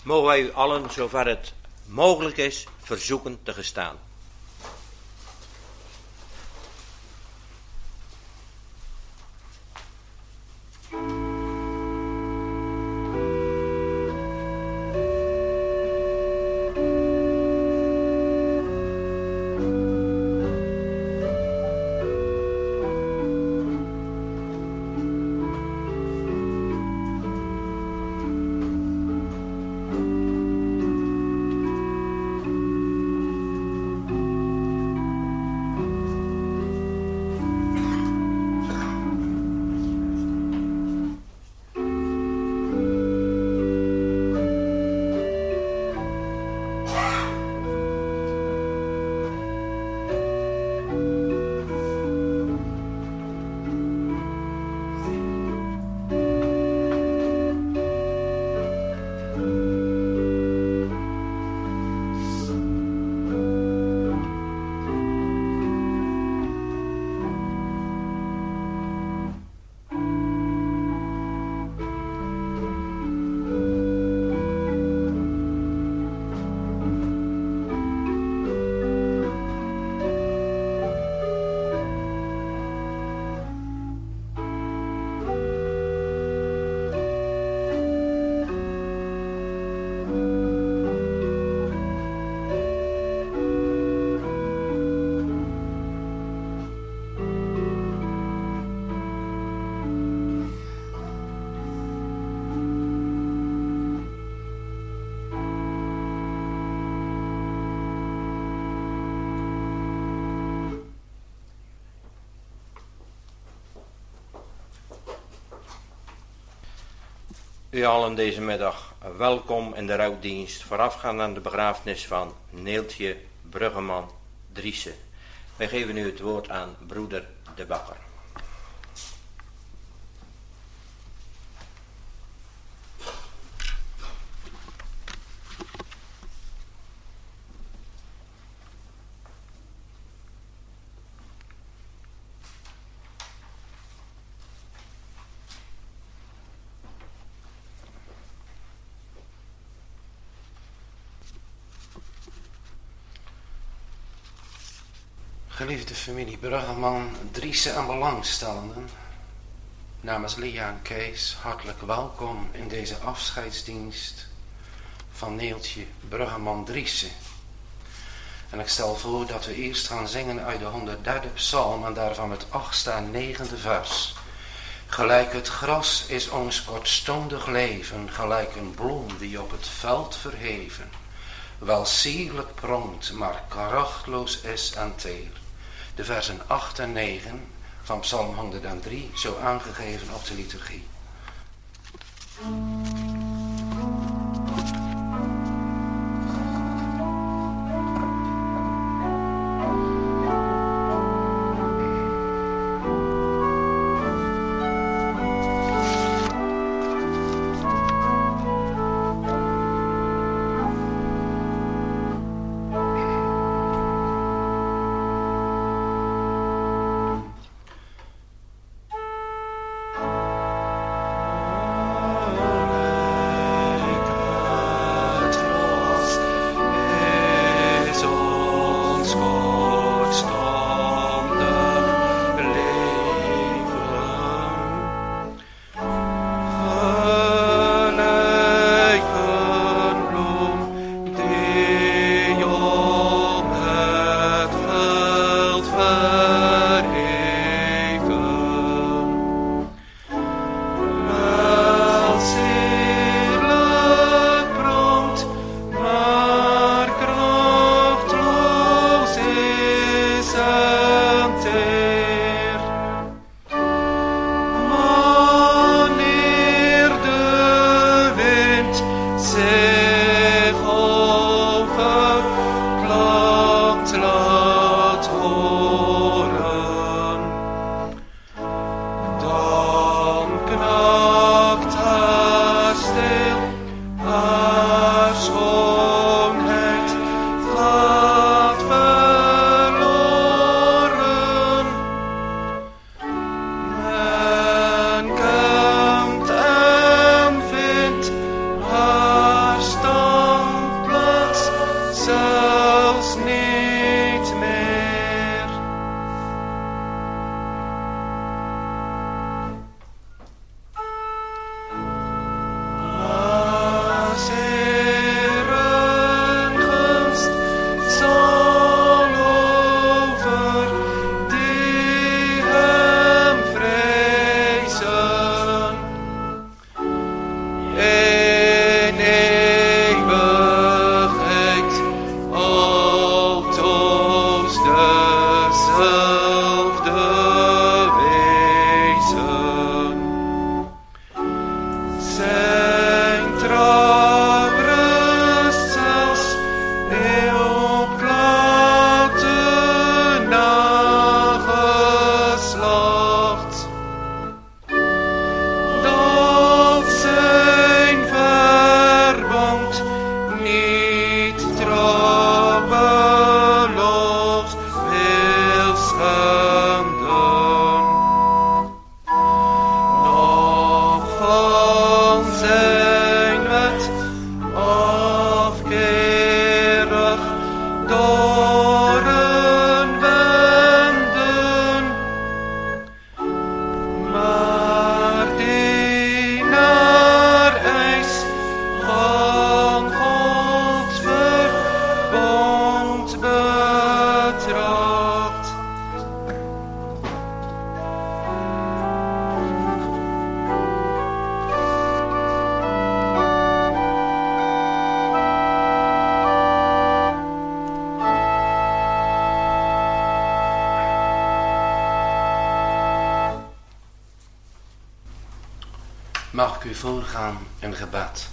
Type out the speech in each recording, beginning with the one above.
mogen wij u allen, zover het mogelijk is, verzoeken te gestaan. U allen deze middag welkom in de rouwdienst voorafgaand aan de begrafenis van Neeltje Bruggeman Driessen. Wij geven nu het woord aan broeder De Bakker. Geliefde familie Bruggeman, Driessen en belangstellenden, namens Lia en Kees hartelijk welkom in deze afscheidsdienst van Neeltje Bruggeman Driessen. En ik stel voor dat we eerst gaan zingen uit de 103e psalm en daarvan het 8e en 9e vers. Gelijk het gras is ons kortstondig leven, gelijk een bloem die op het veld verheven, wel sierlijk pronkt, maar krachtloos is en teer. De versen 8 en 9 van Psalm 103, zo aangegeven op de liturgie. Mag ik u voorgaan in gebed.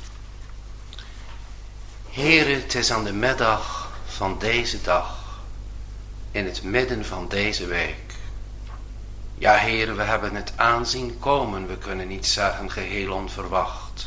Heere, het is aan de middag van deze dag, in het midden van deze week. Ja, Heere, we hebben het aanzien komen, we kunnen niet zeggen geheel onverwacht.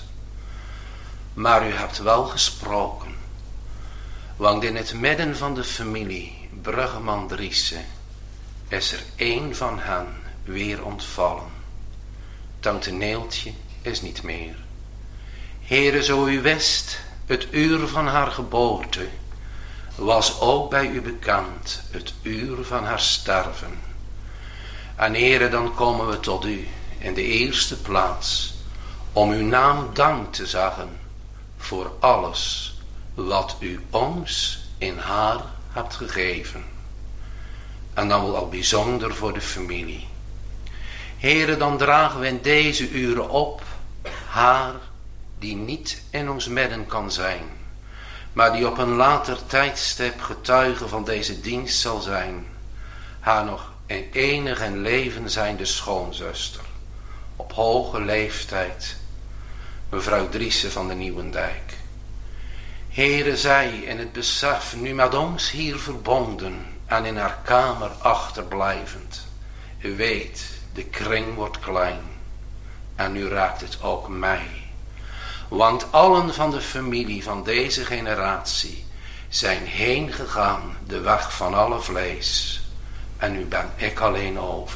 Maar u hebt wel gesproken, want in het midden van de familie Bruggeman Driessen is er één van hen weer ontvallen. Tante Neeltje is niet meer. Heere, zo u wist, het uur van haar geboorte was ook bij u bekend, het uur van haar sterven. En Heere, dan komen we tot u in de eerste plaats om uw naam dank te zeggen voor alles wat u ons in haar hebt gegeven. En dan wel al bijzonder voor de familie. Heere, dan dragen we in deze uren op haar die niet in ons midden kan zijn, maar die op een later tijdstip getuige van deze dienst zal zijn. Haar nog in enig en leven zijnde schoonzuster, op hoge leeftijd, mevrouw Driessen van de Nieuwendijk. Heere, zij in het besef nu met ons hier verbonden en in haar kamer achterblijvend. U weet, de kring wordt klein en nu raakt het ook mij. Want allen van de familie van deze generatie zijn heen gegaan de weg van alle vlees. En nu ben ik alleen over.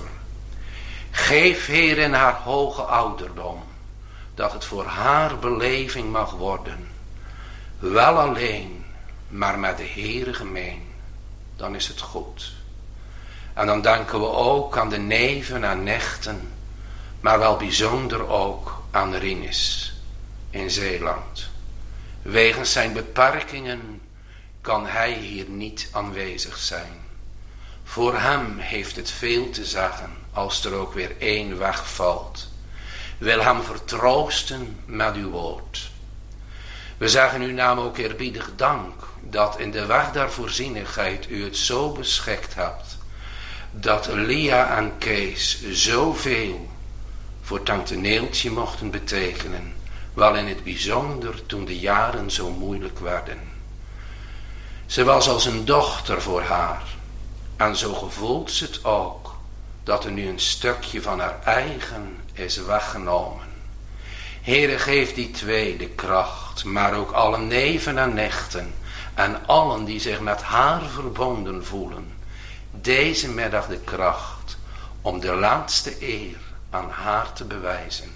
Geef, Heer, in haar hoge ouderdom, dat het voor haar beleving mag worden. Wel alleen, maar met de Heere gemeen. Dan is het goed. En dan denken we ook aan de neven en nichten, maar wel bijzonder ook aan Rinus in Zeeland. Wegens zijn beperkingen kan hij hier niet aanwezig zijn. Voor hem heeft het veel te zeggen als er ook weer één wegvalt. Wil hem vertroosten met uw woord. We zeggen uw naam ook eerbiedig dank dat in de weg der voorzienigheid u het zo beschikt hebt dat Lia en Kees zoveel voor tante Neeltje mochten betekenen, wel in het bijzonder toen de jaren zo moeilijk werden. Ze was als een dochter voor haar en zo gevoelt ze het ook dat er nu een stukje van haar eigen is weggenomen. Heere, geef die twee de kracht, maar ook alle neven en nichten en allen die zich met haar verbonden voelen, deze middag de kracht om de laatste eer aan haar te bewijzen.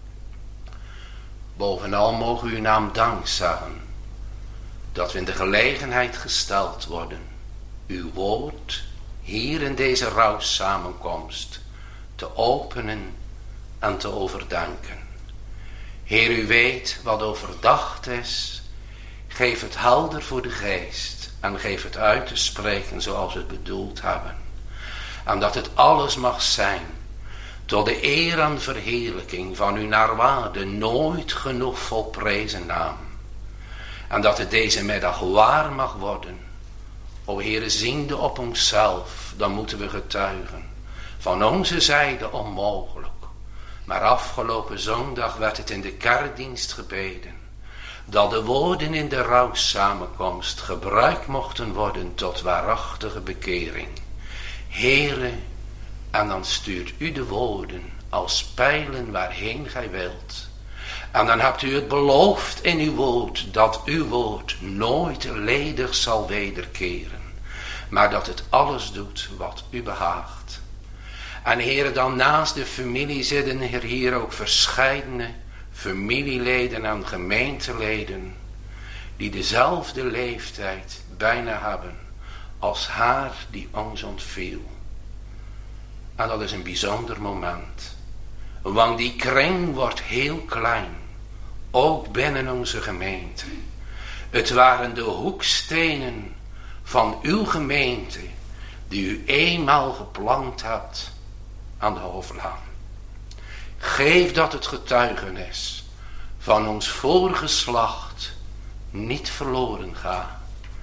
Bovenal mogen we uw naam dank zeggen, dat we in de gelegenheid gesteld worden, uw woord hier in deze rouwsamenkomst te openen en te overdenken. Heer, u weet wat overdacht is, geef het helder voor de geest en geef het uit te spreken zoals we het bedoeld hebben. En dat het alles mag zijn tot de eer en verheerlijking van uw naar waarde nooit genoeg volprezen naam. En dat het deze middag waar mag worden. O Heere, ziende op onszelf, dan moeten we getuigen. Van onze zijde onmogelijk. Maar afgelopen zondag werd het in de kerkdienst gebeden, dat de woorden in de rouwsamenkomst gebruikt mochten worden tot waarachtige bekering. Heere, en dan stuurt u de woorden als pijlen waarheen gij wilt. En dan hebt u het beloofd in uw woord, dat uw woord nooit ledig zal wederkeren, maar dat het alles doet wat u behaagt. En Heere, dan naast de familie zitten er hier ook verscheidene familieleden en gemeenteleden, die dezelfde leeftijd bijna hebben als haar die ons ontviel. En dat is een bijzonder moment, want die kring wordt heel klein, ook binnen onze gemeente. Het waren de hoekstenen van uw gemeente, die u eenmaal geplant hebt aan de Hoofdlaan. Geef dat het getuigenis van ons voorgeslacht niet verloren gaat,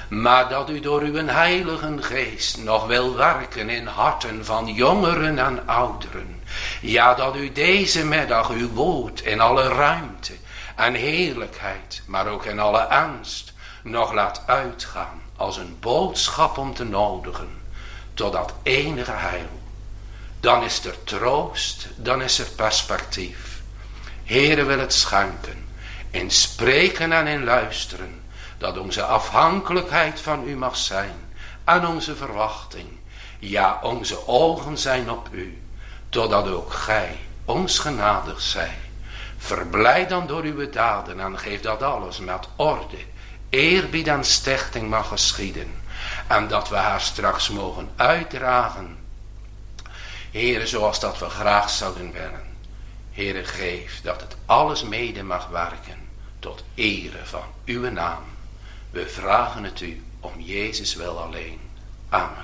maar dat u door uw heilige geest nog wil werken in harten van jongeren en ouderen. Ja, dat u deze middag uw woord in alle ruimte en heerlijkheid, maar ook in alle ernst, nog laat uitgaan als een boodschap om te nodigen tot dat enige heil. Dan is er troost, dan is er perspectief. Heere wil het schenken, in spreken en in luisteren, dat onze afhankelijkheid van u mag zijn en onze verwachting. Ja, onze ogen zijn op u, totdat ook gij ons genadig zij. Verblijd dan door uw daden en geef dat alles met orde, eerbied en stichting mag geschieden. En dat we haar straks mogen uitdragen. Heere, zoals dat we graag zouden willen. Heere, geef dat het alles mede mag werken tot ere van uw naam. We vragen het u om Jezus wil alleen. Amen.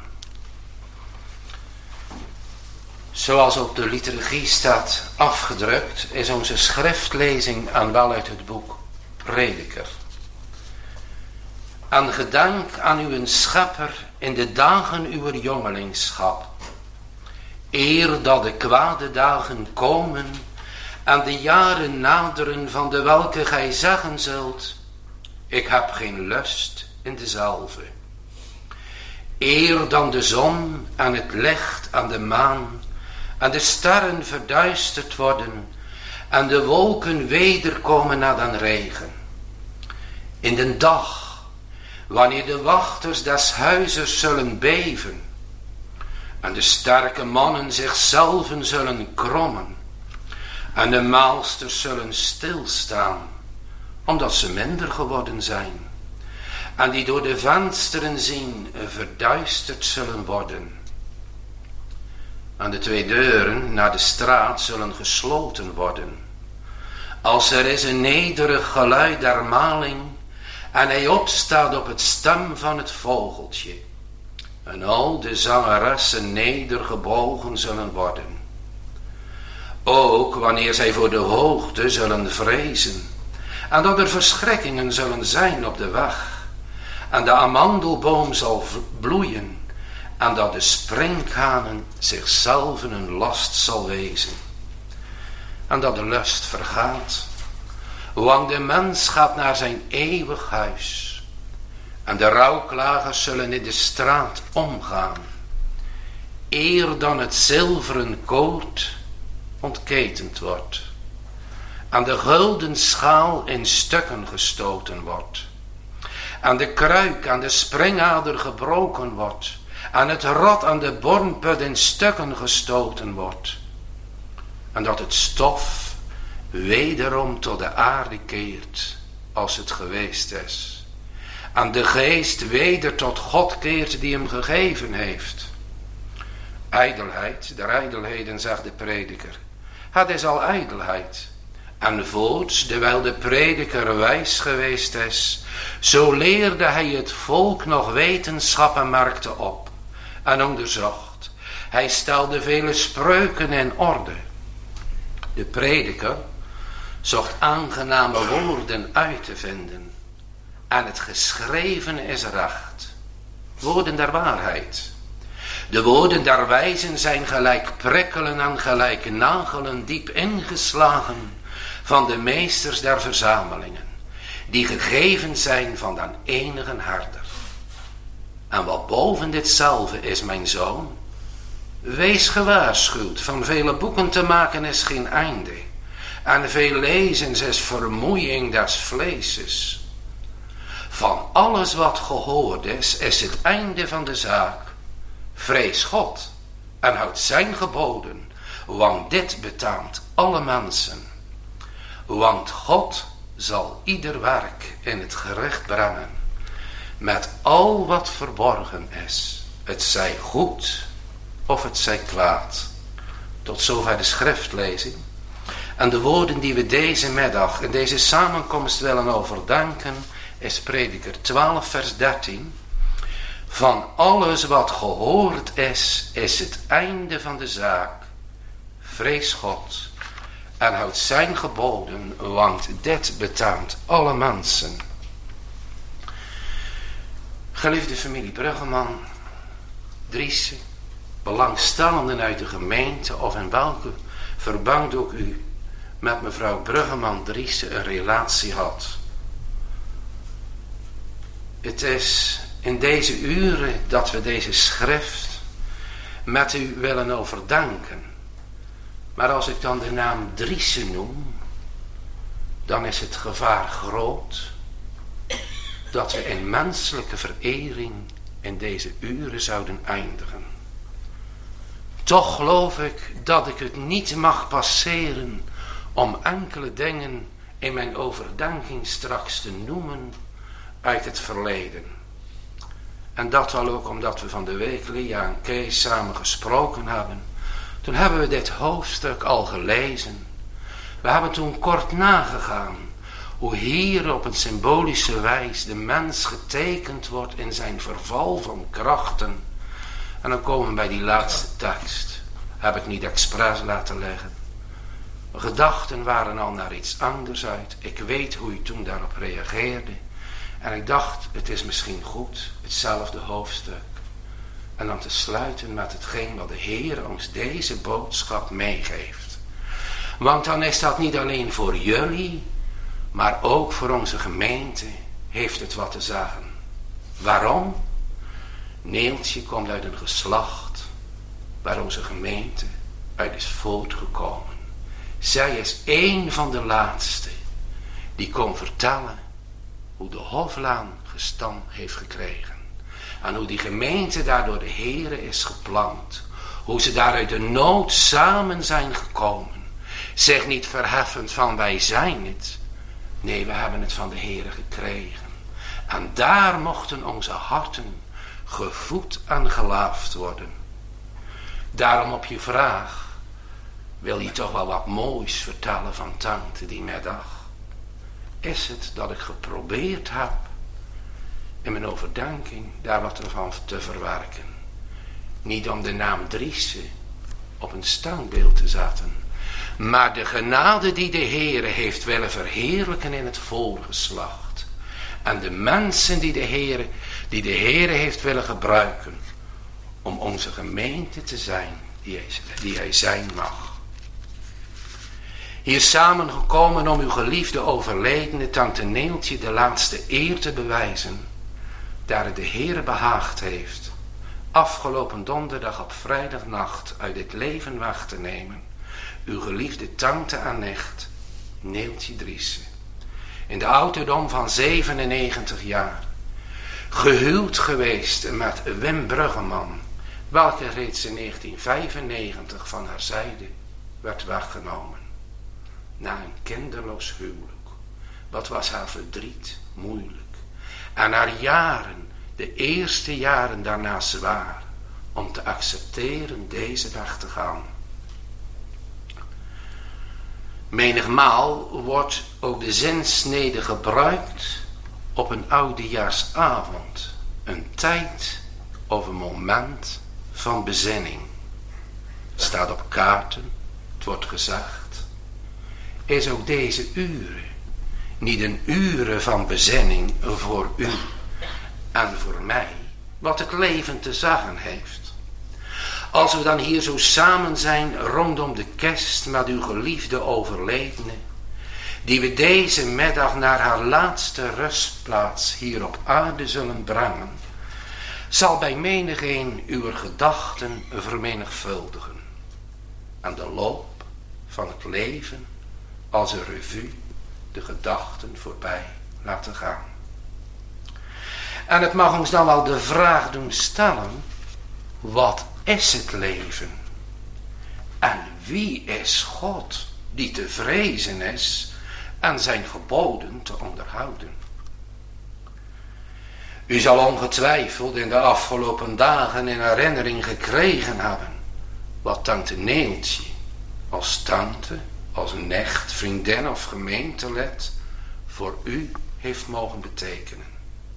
Zoals op de liturgie staat afgedrukt, is onze schriftlezing aan wel uit het boek Prediker. Aan gedank aan uw schepper in de dagen uw jongelingschap. Eer dat de kwade dagen komen en de jaren naderen van de welke gij zeggen zult, ik heb geen lust in dezelfde. Eer dan de zon en het licht en de maan en de sterren verduisterd worden en de wolken wederkomen na den regen. In den dag, wanneer de wachters des huizes zullen beven en de sterke mannen zichzelven zullen krommen en de maalsters zullen stilstaan, omdat ze minder geworden zijn en die door de vensteren zien verduisterd zullen worden. En de 2 deuren naar de straat zullen gesloten worden, als er is een nederig geluid der maling en hij opstaat op het stem van het vogeltje. En al de zangeressen nedergebogen zullen worden. Ook wanneer zij voor de hoogte zullen vrezen. En dat er verschrikkingen zullen zijn op de weg. En de amandelboom zal bloeien. En dat de sprinkhanen zichzelf een last zal wezen. En dat de lust vergaat. Want de mens gaat naar zijn eeuwig huis. En de rouwklagers zullen in de straat omgaan. Eer dan het zilveren koord ontketend wordt. En de gulden schaal in stukken gestoten wordt. En de kruik aan de springader gebroken wordt. En het rad aan de bornput in stukken gestoten wordt. En dat het stof wederom tot de aarde keert als het geweest is. En de geest weder tot God keert die hem gegeven heeft. Ijdelheid, der ijdelheden, zegt de prediker. Het is al ijdelheid. En voorts, terwijl de prediker wijs geweest is, zo leerde hij het volk nog wetenschap en merkte op. En onderzocht. Hij stelde vele spreuken in orde. De prediker zocht aangename woorden uit te vinden. En het geschreven is recht. Woorden der waarheid. De woorden der wijzen zijn gelijk prikkelen en gelijk nagelen diep ingeslagen van de meesters der verzamelingen, die gegeven zijn van den enige herder. En wat boven ditzelfde is, mijn zoon, wees gewaarschuwd, van vele boeken te maken is geen einde, en veel lezens is vermoeiing des vleeses. Van alles wat gehoord is het einde van de zaak. Vrees God en houd zijn geboden, want dit betaamt alle mensen. Want God zal ieder werk in het gerecht brengen, met al wat verborgen is, het zij goed of het zij kwaad. Tot zover de schriftlezing. En de woorden die we deze middag in deze samenkomst willen overdenken, is Prediker 12 vers 13. Van alles wat gehoord is het einde van de zaak. Vrees God en houd zijn geboden, want dit betaamt alle mensen. Geliefde familie Bruggeman, Driessen, belangstellenden uit de gemeente of in welke verband ook u met mevrouw Bruggeman Driessen een relatie had. Het is in deze uren dat we deze schrift met u willen overdenken. Maar als ik dan de naam Driessen noem, dan is het gevaar groot dat we in menselijke verering in deze uren zouden eindigen. Toch geloof ik dat ik het niet mag passeren om enkele dingen in mijn overdenking straks te noemen uit het verleden. En dat wel ook omdat we van de week Lia en Kees samen gesproken hebben. Toen hebben we dit hoofdstuk al gelezen. We hebben toen kort nagegaan hoe hier op een symbolische wijze de mens getekend wordt in zijn verval van krachten. En dan komen we bij die laatste tekst. Heb ik niet expres laten leggen. Mijn gedachten waren al naar iets anders uit. Ik weet hoe u toen daarop reageerde. En ik dacht, het is misschien goed, hetzelfde hoofdstuk. En dan te sluiten met hetgeen wat de Heer ons deze boodschap meegeeft. Want dan is dat niet alleen voor jullie, maar ook voor onze gemeente heeft het wat te zeggen. Waarom? Neeltje komt uit een geslacht waar onze gemeente uit is voortgekomen. Zij is één van de laatste die kon vertellen hoe de Hoflaan gestam heeft gekregen. En hoe die gemeente daar door de Heere is geplant. Hoe ze daar uit de nood samen zijn gekomen. Zeg niet verheffend van wij zijn het. Nee, we hebben het van de Heere gekregen. En daar mochten onze harten gevoed en gelaafd worden. Daarom op je vraag, wil je toch wel wat moois vertellen van tante die middag? Is het dat ik geprobeerd heb in mijn overdenking daar wat ervan te verwerken. Niet om de naam Driessen op een standbeeld te zetten, maar de genade die de Heere heeft willen verheerlijken in het voorgeslacht. En de mensen die de Heere heeft willen gebruiken om onze gemeente te zijn die hij zijn mag. Hier samengekomen om uw geliefde overledene tante Neeltje de laatste eer te bewijzen, daar het de Heere behaagd heeft, afgelopen donderdag op vrijdagnacht uit dit leven weg te nemen, uw geliefde tante en nicht, Neeltje Driessen, in de ouderdom van 97 jaar, gehuwd geweest met Wim Bruggeman, welke reeds in 1995 van haar zijde werd weggenomen. Na een kinderloos huwelijk. Wat was haar verdriet moeilijk. En haar jaren, de eerste jaren daarna zwaar, om te accepteren deze weg te gaan. Menigmaal wordt ook de zinsnede gebruikt op een oudejaarsavond. Een tijd of een moment van bezinning. Staat op kaarten, het wordt gezegd. Is ook deze uren niet een uren van bezinning voor u en voor mij, wat het leven te zeggen heeft. Als we dan hier zo samen zijn rondom de kist met uw geliefde overledene, die we deze middag naar haar laatste rustplaats hier op aarde zullen brengen, zal bij menigeen uw gedachten vermenigvuldigen en de loop van het leven als een revue de gedachten voorbij laten gaan. En het mag ons dan wel de vraag doen stellen, wat is het leven? En wie is God die te vrezen is en zijn geboden te onderhouden? U zal ongetwijfeld in de afgelopen dagen in herinnering gekregen hebben wat tante Neeltje als tante, als nicht, vriendin of gemeentelid voor u heeft mogen betekenen.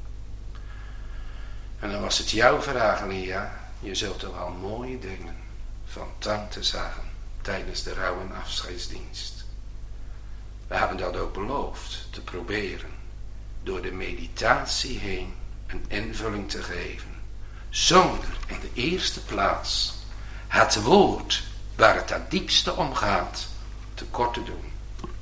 En dan was het jouw vraag, Lia. Je zult toch al mooie dingen van tante zeggen tijdens de rouw- en afscheidsdienst. We hebben dat ook beloofd te proberen door de meditatie heen een invulling te geven, zonder in de eerste plaats het woord waar het het diepste om gaat tekort te doen.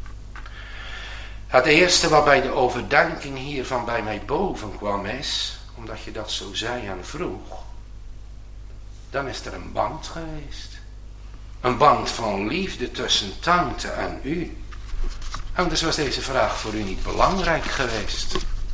Het eerste wat bij de overdenking hiervan bij mij boven kwam is, omdat je dat zo zei en vroeg, dan is er een band geweest. Een band van liefde tussen tante en u. Anders was deze vraag voor u niet belangrijk geweest.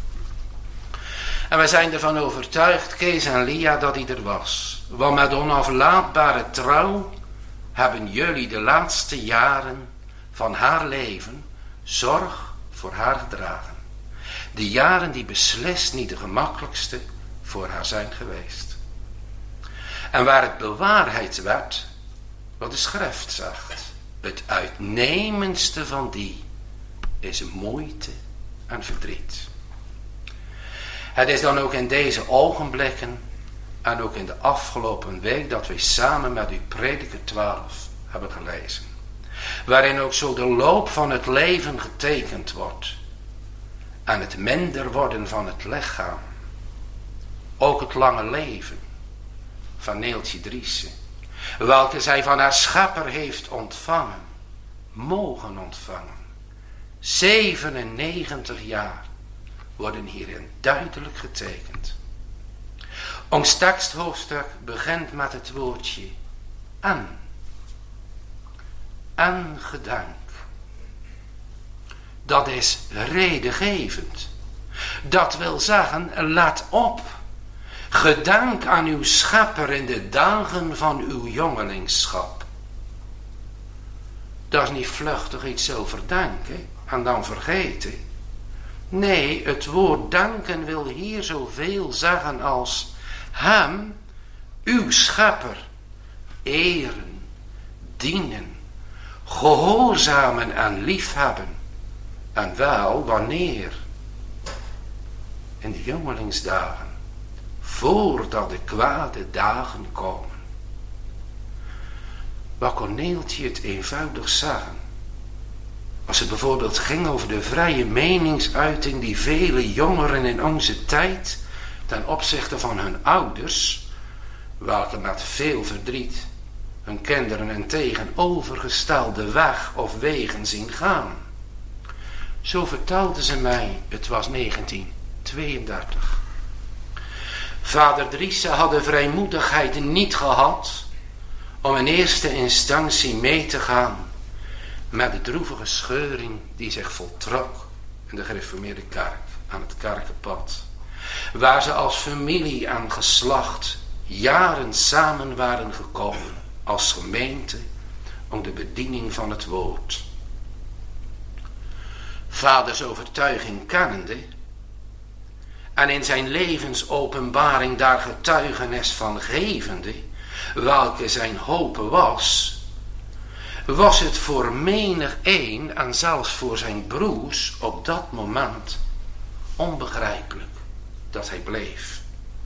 En wij zijn ervan overtuigd, Kees en Lia, dat hij er was. Want met onaflaatbare trouw hebben jullie de laatste jaren van haar leven zorg voor haar gedragen. De jaren die beslist niet de gemakkelijkste voor haar zijn geweest. En waar het bewaarheid werd, wat de schrift zegt, het uitnemendste van die is moeite en verdriet. Het is dan ook in deze ogenblikken en ook in de afgelopen week dat wij samen met u Prediker 12 hebben gelezen. Waarin ook zo de loop van het leven getekend wordt. En het minder worden van het lichaam. Ook het lange leven van Neeltje Driessen. Welke zij van haar schepper heeft ontvangen. Mogen ontvangen. 97 jaar worden hierin duidelijk getekend. Ons teksthoofdstuk begint met het woordje en. En gedank. Dat is redengevend. Dat wil zeggen, let op. Gedank aan uw schepper in de dagen van uw jongelingschap. Dat is niet vluchtig iets over danken en dan vergeten. Nee, het woord danken wil hier zoveel zeggen als hem, uw schepper, eren, dienen, gehoorzamen en liefhebben. En wel wanneer? In de jongelingsdagen, voordat de kwade dagen komen. Wat kon Neeltje het eenvoudig zeggen? Als het bijvoorbeeld ging over de vrije meningsuiting die vele jongeren in onze tijd ten opzichte van hun ouders, welke met veel verdriet hun kinderen een tegenovergestelde weg of wegen zien gaan. Zo vertelde ze mij, het was 1932. Vader Driessen had de vrijmoedigheid niet gehad om in eerste instantie mee te gaan met de droevige scheuring die zich voltrok in de gereformeerde kerk aan het Kerkenpad. Waar ze als familie en geslacht jaren samen waren gekomen als gemeente om de bediening van het woord. Vaders overtuiging kennende en in zijn levensopenbaring daar getuigenis van gevende, welke zijn hoop was het voor menig een en zelfs voor zijn broers op dat moment onbegrijpelijk dat hij bleef.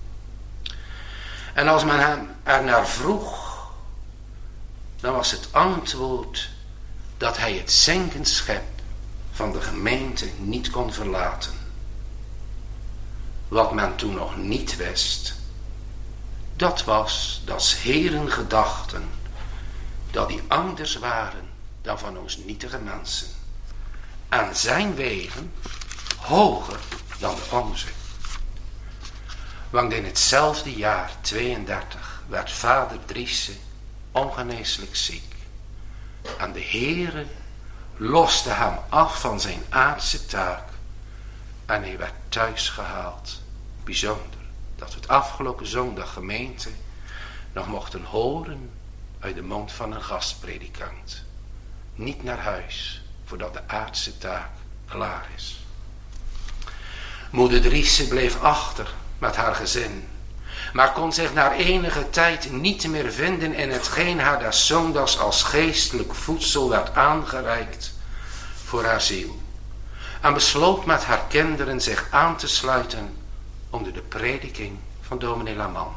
En als men hem ernaar vroeg, dan was het antwoord dat hij het zinkend schip van de gemeente niet kon verlaten. Wat men toen nog niet wist, dat was dat 's Heeren gedachten, dat die anders waren dan van ons nietige mensen. En zijn wegen hoger dan de onze. Want in hetzelfde jaar 32 werd vader Driessen ongeneeslijk ziek. En de Heere loste hem af van zijn aardse taak. En hij werd thuis gehaald. Bijzonder dat we het afgelopen zondag gemeente nog mochten horen uit de mond van een gastpredikant. Niet naar huis voordat de aardse taak klaar is. Moeder Driessen bleef achter met haar gezin, maar kon zich na enige tijd niet meer vinden in hetgeen haar des zondags als geestelijk voedsel werd aangereikt voor haar ziel. En besloot met haar kinderen zich aan te sluiten onder de prediking van dominee Laman.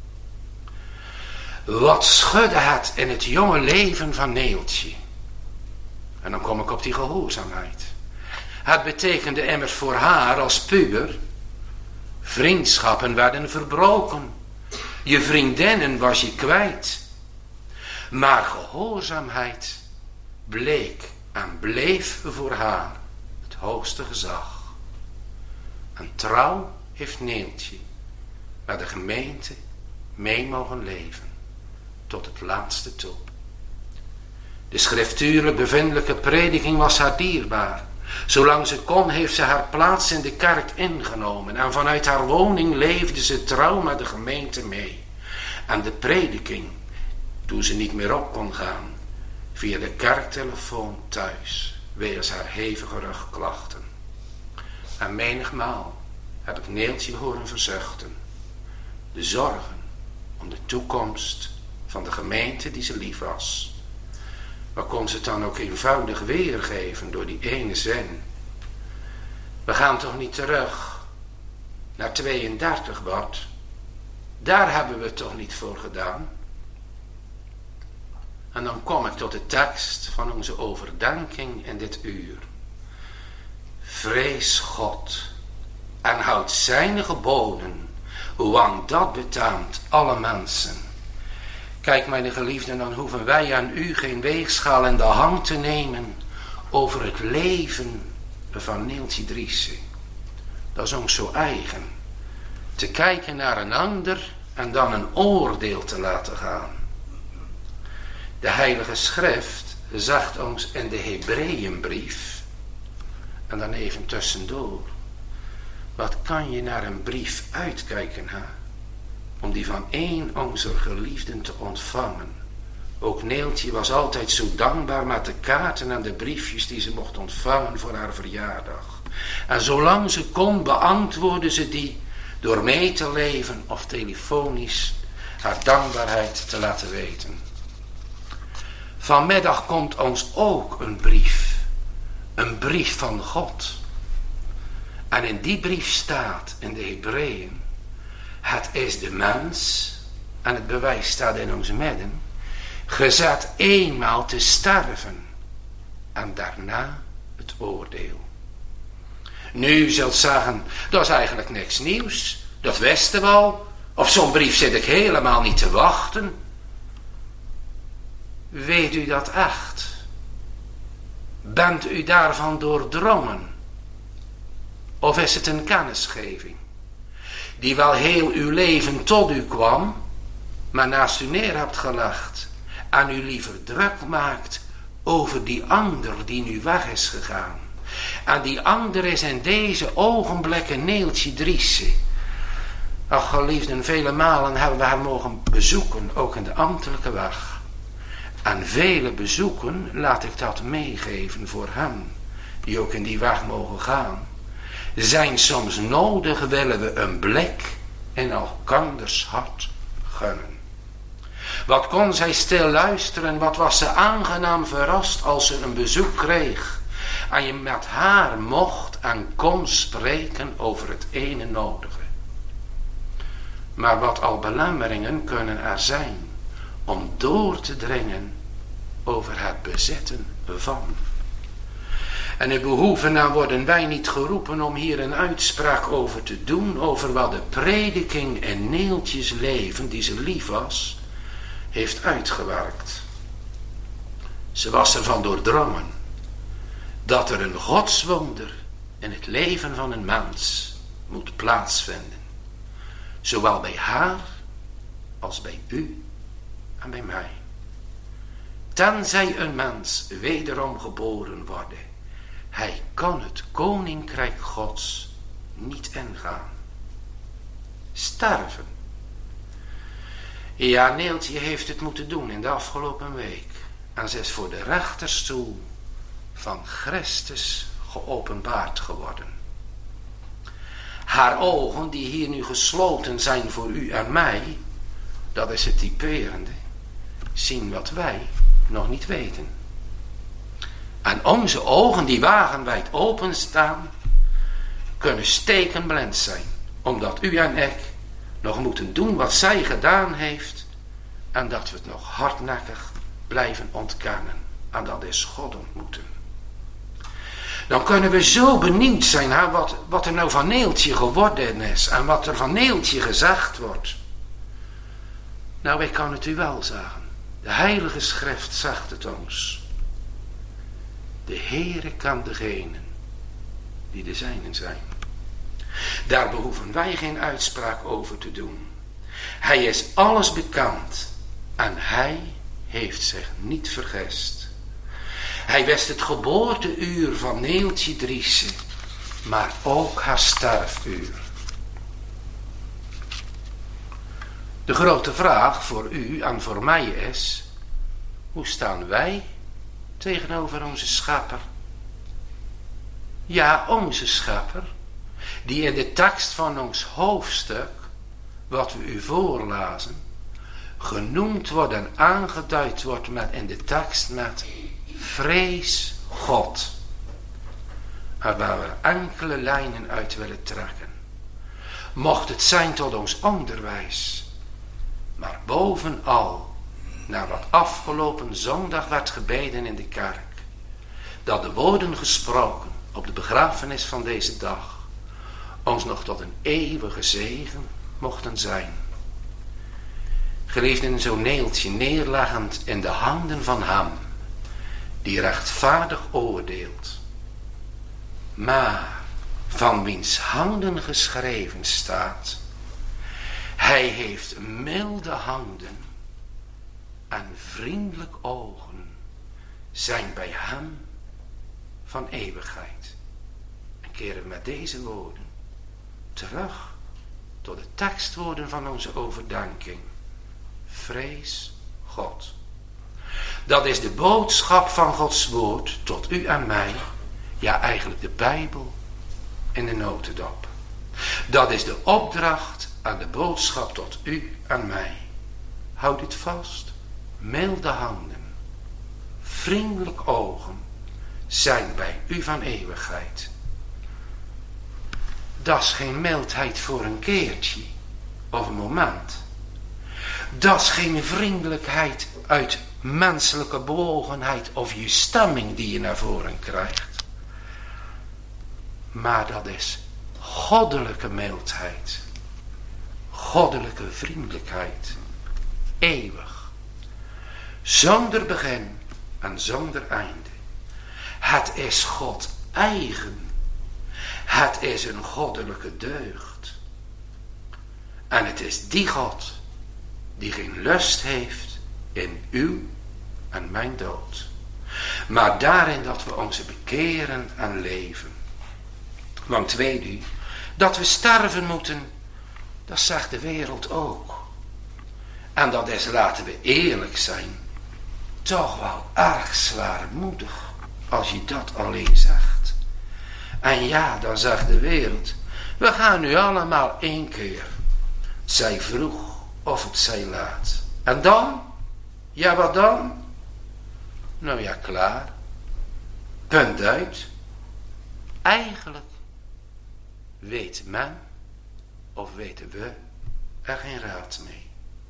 Wat schudde het in het jonge leven van Neeltje. En dan kom ik op die gehoorzaamheid. Het betekende immers voor haar als puber Vriendschappen werden verbroken. Je vriendinnen was je kwijt. Maar gehoorzaamheid bleek en bleef voor haar het hoogste gezag. En trouw heeft Neeltje met de gemeente mee mogen leven tot het laatste toe. De schriftuurlijk bevindelijke prediking was haar dierbaar. Zolang ze kon heeft ze haar plaats in de kerk ingenomen en vanuit haar woning leefde ze trouw met de gemeente mee. En de prediking, toen ze niet meer op kon gaan, via de kerktelefoon thuis, wegens haar hevige rugklachten. En menigmaal heb ik Neeltje horen verzuchten. De zorgen om de toekomst van de gemeente die ze lief was. Maar kon ze het dan ook eenvoudig weergeven door die ene zin. We gaan toch niet terug naar 32, Bart? Daar hebben we het toch niet voor gedaan? En dan kom ik tot de tekst van onze overdenking in dit uur. Vrees God en houd zijn geboden, want dat betaamt alle mensen. Kijk, mijn geliefden, dan hoeven wij aan u geen weegschaal in de hand te nemen over het leven van Neeltje Driessen. Dat is ons zo eigen. Te kijken naar een ander en dan een oordeel te laten gaan. De Heilige Schrift zegt ons in de Hebreeënbrief, en dan even tussendoor, wat kan je naar een brief uitkijken, hè? Om die van één onze geliefden te ontvangen. Ook Neeltje was altijd zo dankbaar met de kaarten en de briefjes die ze mocht ontvangen voor haar verjaardag. En zolang ze kon beantwoordde ze die door mee te leven of telefonisch haar dankbaarheid te laten weten. Vanmiddag komt ons ook een brief van God. En in die brief staat in de Hebreeën, het is de mens, en het bewijs staat in ons midden, gezet eenmaal te sterven en daarna het oordeel. Nu u zult zeggen, dat is eigenlijk niks nieuws, dat wisten we al, op zo'n brief zit ik helemaal niet te wachten. Weet u dat echt? Bent u daarvan doordrongen? Of is het een kennisgeving die wel heel uw leven tot u kwam, maar naast u neer hebt gelegd en u liever druk maakt over die ander die nu weg is gegaan? En die ander is in deze ogenblikken Neeltje Driessen. Ach, geliefden, vele malen hebben we haar mogen bezoeken, ook in de ambtelijke weg. En vele bezoeken laat ik dat meegeven voor hem, die ook in die weg mogen gaan. Zijn soms nodig, willen we een blik in elkanders hart gunnen. Wat kon zij stil luisteren, wat was ze aangenaam verrast als ze een bezoek kreeg. En je met haar mocht en kon spreken over het ene nodige. Maar wat al belemmeringen kunnen er zijn om door te dringen over het bezitten van. En in behoeve naar worden wij niet geroepen om hier een uitspraak over te doen, over wat de prediking in Neeltjes leven, die ze lief was, heeft uitgewerkt. Ze was ervan doordrongen dat er een godswonder in het leven van een mens moet plaatsvinden. Zowel bij haar als bij u en bij mij. Tenzij een mens wederom geboren worden, hij kan het koninkrijk Gods niet ingaan. Sterven. Ja, Neeltje heeft het moeten doen in de afgelopen week. En ze is voor de rechterstoel van Christus geopenbaard geworden. Haar ogen, die hier nu gesloten zijn voor u en mij, dat is het typerende, zien wat wij nog niet weten. En onze ogen, die wagenwijd openstaan, kunnen stekenblind zijn, omdat u en ik nog moeten doen wat zij gedaan heeft, en dat we het nog hardnekkig blijven ontkennen, en dat is God ontmoeten. Dan kunnen we zo benieuwd zijn wat er nou van Neeltje geworden is en wat er van Neeltje gezegd wordt. Nou, ik kan het u wel zeggen. De Heilige Schrift zegt het ons. De Heere kan degenen die de zijnen zijn. Daar behoeven wij geen uitspraak over te doen. Hij is alles bekend en hij heeft zich niet vergist. Hij wist het geboorteuur van Neeltje Driessen, maar ook haar sterfuur. De grote vraag voor u en voor mij is, hoe staan wij tegenover onze schepper? Ja, onze schepper, die in de tekst van ons hoofdstuk, wat we u voorlazen, genoemd wordt en aangeduid wordt in de tekst met vrees God. Er waar we enkele lijnen uit willen trekken. Mocht het zijn tot ons onderwijs, maar bovenal, naar wat afgelopen zondag werd gebeden in de kerk, dat de woorden gesproken op de begrafenis van deze dag ons nog tot een eeuwige zegen mochten zijn. Geliefden, zo'n Neeltje neerleggend in de handen van hem, die rechtvaardig oordeelt, maar van wiens handen geschreven staat, hij heeft milde handen en vriendelijk ogen, zijn bij hem van eeuwigheid. En keren we met deze woorden terug tot de tekstwoorden van onze overdenking. Vrees God. Dat is de boodschap van Gods woord tot u en mij. Ja, eigenlijk de Bijbel in de notendop. Dat is de opdracht en de boodschap tot u en mij. Houd dit vast. Milde handen, vriendelijk ogen zijn bij u van eeuwigheid. Dat is geen mildheid voor een keertje of een moment. Dat is geen vriendelijkheid uit menselijke bewogenheid of je stemming die je naar voren krijgt. Maar dat is goddelijke mildheid. Goddelijke vriendelijkheid. Eeuwig. Zonder begin en zonder einde. Het is God eigen. Het is een goddelijke deugd. En het is die God die geen lust heeft in uw en mijn dood. Maar daarin dat we onze bekeren en leven. Want weet u, dat we sterven moeten, dat zegt de wereld ook. En dat is, laten we eerlijk zijn, toch wel erg zwaarmoedig als je dat alleen zegt. En ja, dan zegt de wereld, we gaan nu allemaal 1 keer. Het zij vroeg of het zij laat. En dan? Ja, wat dan? Nou ja, klaar. Punt uit. Eigenlijk weet men, of weten we, er geen raad mee.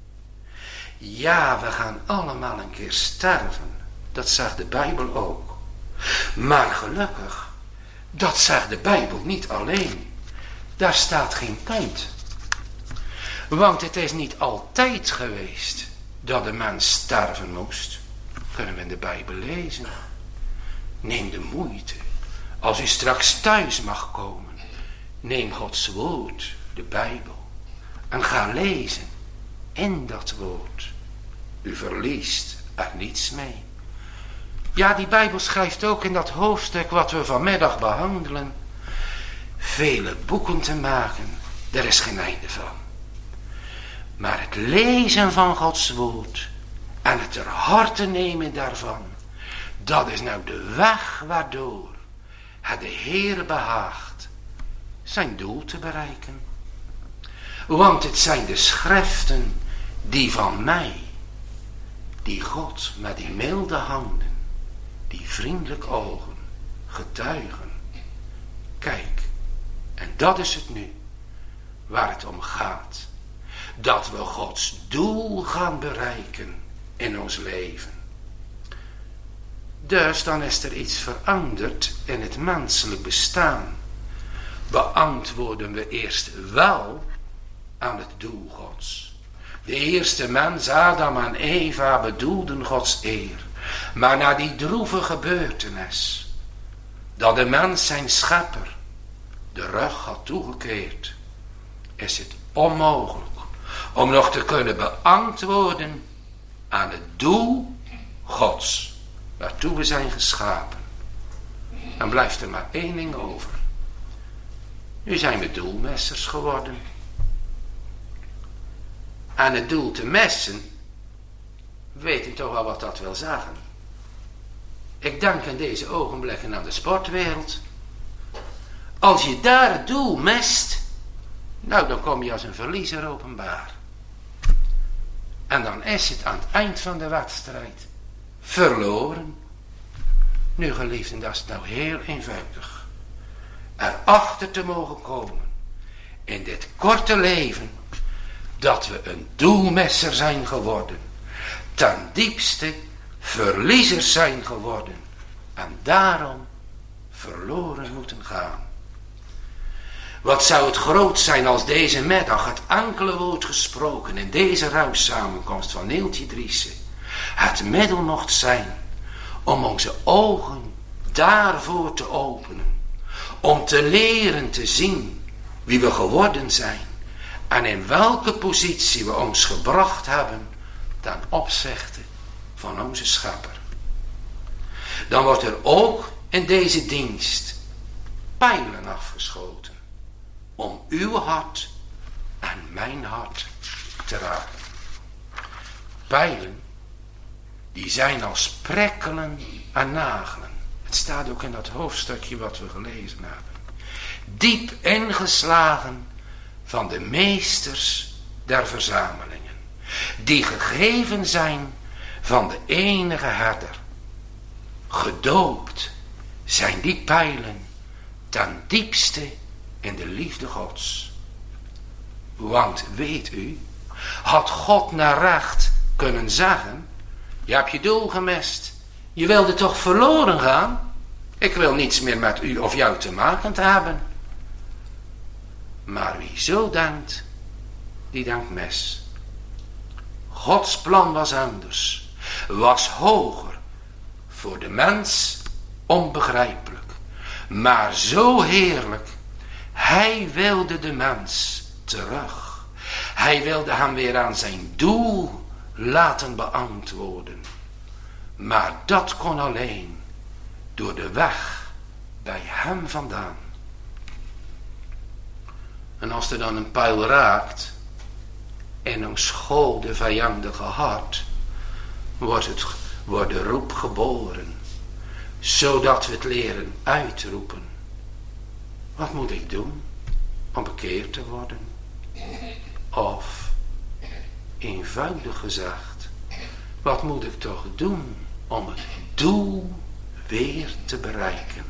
Ja, we gaan allemaal een keer sterven. Dat zegt de Bijbel ook. Maar gelukkig, dat zegt de Bijbel niet alleen. Daar staat geen punt. Want het is niet altijd geweest dat de mens sterven moest. Kunnen we in de Bijbel lezen. Neem de moeite. Als u straks thuis mag komen, neem Gods woord, de Bijbel, en ga lezen in dat woord. U verliest er niets mee. Ja, die Bijbel schrijft ook in dat hoofdstuk wat we vanmiddag behandelen, vele boeken te maken, er is geen einde van. Maar het lezen van Gods woord en het ter harte nemen daarvan, dat is nou de weg waardoor het de Heer behaagt zijn doel te bereiken. Want het zijn de schriften die van mij, die God met die milde handen, die vriendelijke ogen, getuigen. Kijk, en dat is het nu, waar het om gaat. Dat we Gods doel gaan bereiken in ons leven. Dus dan is er iets veranderd in het menselijk bestaan. Beantwoorden we eerst wel aan het doel Gods. De eerste mens, Adam en Eva, bedoelden Gods eer. Maar na die droeve gebeurtenis, dat de mens zijn schepper de rug had toegekeerd, is het onmogelijk om nog te kunnen beantwoorden aan het doel Gods, waartoe we zijn geschapen. Dan blijft er maar één ding over. Nu zijn we doelmessers geworden. En het doel te messen, weet u toch wel wat dat wil zeggen? Ik denk in deze ogenblikken aan de sportwereld. Als je daar het doel mest, nou dan kom je als een verliezer openbaar. En dan is het aan het eind van de wedstrijd verloren. Nu geliefden, dat is nou heel eenvoudig. Erachter te mogen komen in dit korte leven dat we een doelmesser zijn geworden. Ten diepste verliezers zijn geworden. En daarom verloren moeten gaan. Wat zou het groot zijn als deze middag het enkele woord gesproken in deze rouwsamenkomst van Neeltje Driessen het middel mocht zijn om onze ogen daarvoor te openen. Om te leren te zien wie we geworden zijn en in welke positie we ons gebracht hebben ten opzichte van onze schepper. Dan wordt er ook in deze dienst pijlen afgeschoten om uw hart en mijn hart te raken. Pijlen die zijn als prikkelen en nagelen. Het staat ook in dat hoofdstukje wat we gelezen hebben. Diep ingeslagen van de meesters der verzamelingen. Die gegeven zijn van de enige herder. Gedoopt zijn die pijlen ten diepste in de liefde Gods. Want weet u, had God naar recht kunnen zeggen, je hebt je doel gemist, je wilde toch verloren gaan? Ik wil niets meer met u of jou te maken te hebben. Maar wie zo denkt, die denkt mis. Gods plan was anders, was hoger, voor de mens onbegrijpelijk, maar zo heerlijk. Hij wilde de mens terug. Hij wilde hem weer aan zijn doel laten beantwoorden. Maar dat kon alleen door de weg bij hem vandaan. En als er dan een pijl raakt in ons gode vijandige hart, wordt de roep geboren, zodat we het leren uitroepen. Wat moet ik doen om bekeerd te worden? Of, eenvoudig gezegd, wat moet ik toch doen om het doel weer te bereiken?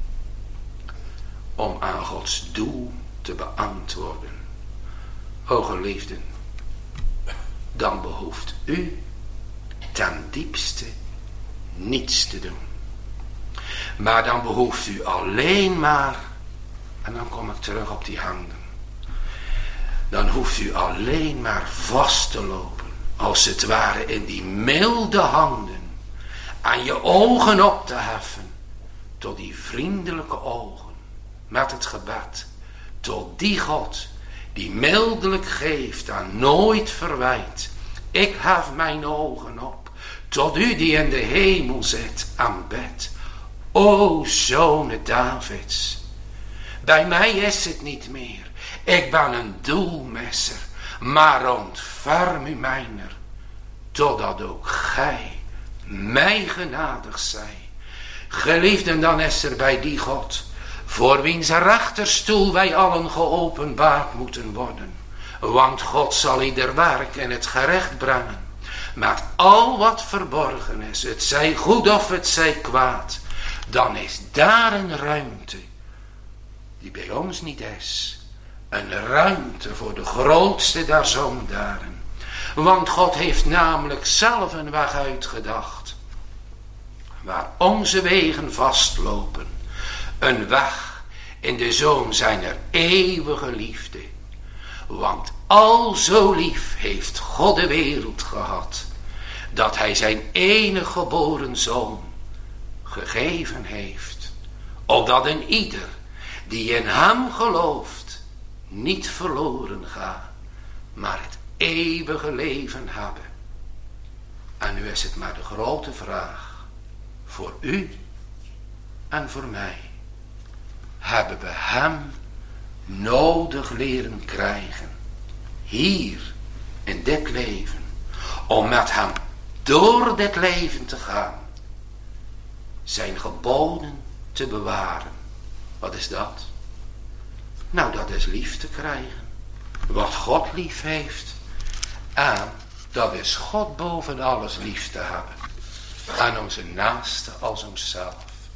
Om aan Gods doel te beantwoorden. O geliefden, dan behoeft u ten diepste niets te doen. Maar dan behoeft u alleen maar, en dan kom ik terug op die handen. Dan hoeft u alleen maar vast te lopen, als het ware in die milde handen, en je ogen op te heffen, tot die vriendelijke ogen, met het gebed, tot die God, die mildelijk geeft en nooit verwijt. Ik hef mijn ogen op, tot u die in de hemel zit, aanbid. O zonen Davids, bij mij is het niet meer. Ik ben een doelmesser, maar ontferm u mijner, totdat ook gij mij genadig zij. Geliefden, dan is er bij die God, voor wiens rechterstoel wij allen geopenbaard moeten worden. Want God zal ieder werk in het gerecht brengen, met al wat verborgen is, het zij goed of het zij kwaad. Dan is daar een ruimte die bij ons niet is. Een ruimte voor de grootste der zondaren. Want God heeft namelijk zelf een weg uitgedacht. waar onze wegen vastlopen. Een weg in de zoon zijner eeuwige liefde. Want al zo lief heeft God de wereld gehad, dat hij zijn enige geboren zoon gegeven heeft, opdat een ieder die in hem gelooft niet verloren gaat, maar het eeuwige leven hebben. En nu is het maar de grote vraag, voor u en voor mij, hebben we hem nodig leren krijgen, hier in dit leven, om met hem door dit leven te gaan, zijn geboden te bewaren. Wat is dat? Nou, dat is lief te krijgen, wat God lief heeft, en dat is God boven alles lief te hebben, en onze naaste als onszelf,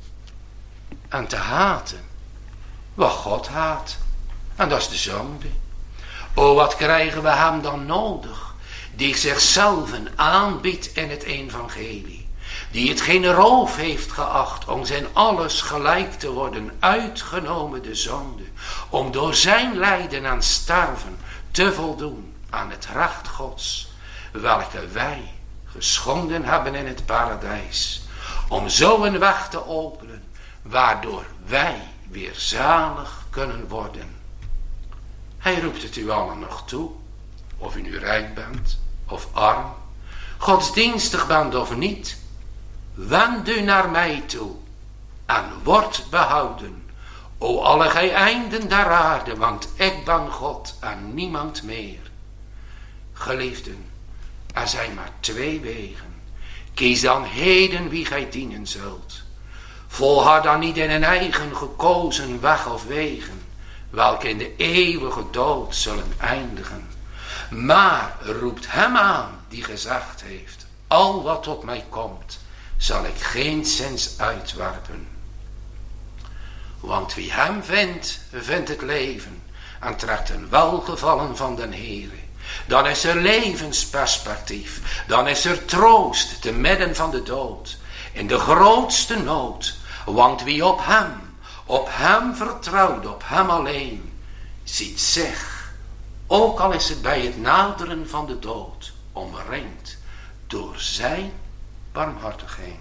en te haten wat God haat, en dat is de zonde. O, wat krijgen we hem dan nodig, die zichzelf aanbiedt in het evangelie, die het geen roof heeft geacht om zijn alles gelijk te worden, uitgenomen de zonde, om door zijn lijden en sterven te voldoen aan het recht Gods, welke wij geschonden hebben in het paradijs, om zo een weg te openen, waardoor wij weer zalig kunnen worden. Hij roept het u allen nog toe, of u nu rijk bent of arm, godsdienstig bent of niet. Wend u naar mij toe en word behouden, o alle gij einden der aarde, want ik ben God en niemand meer. Geliefden, er zijn maar twee wegen. Kies dan heden wie gij dienen zult. Volhard dan niet in een eigen gekozen weg of wegen, welke in de eeuwige dood zullen eindigen. Maar roept hem aan die gezegd heeft, al wat tot mij komt, zal ik geenszins uitwerpen. Want wie hem vindt, vindt het leven en trekt een welgevallen van den Heere. Dan is er levensperspectief, dan is er troost te midden van de dood, in de grootste nood. Want wie op hem vertrouwt, op hem alleen, ziet zich, ook al is het bij het naderen van de dood, omringd door zijn barmhartigheid.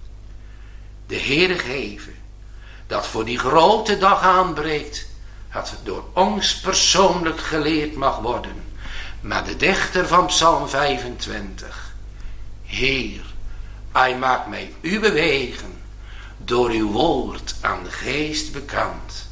De Heere geven dat voor die grote dag aanbreekt, het door ons persoonlijk geleerd mag worden, met de dichter van Psalm 25. Heer, hij maakt mij uw wegen, door uw woord aan de geest bekend.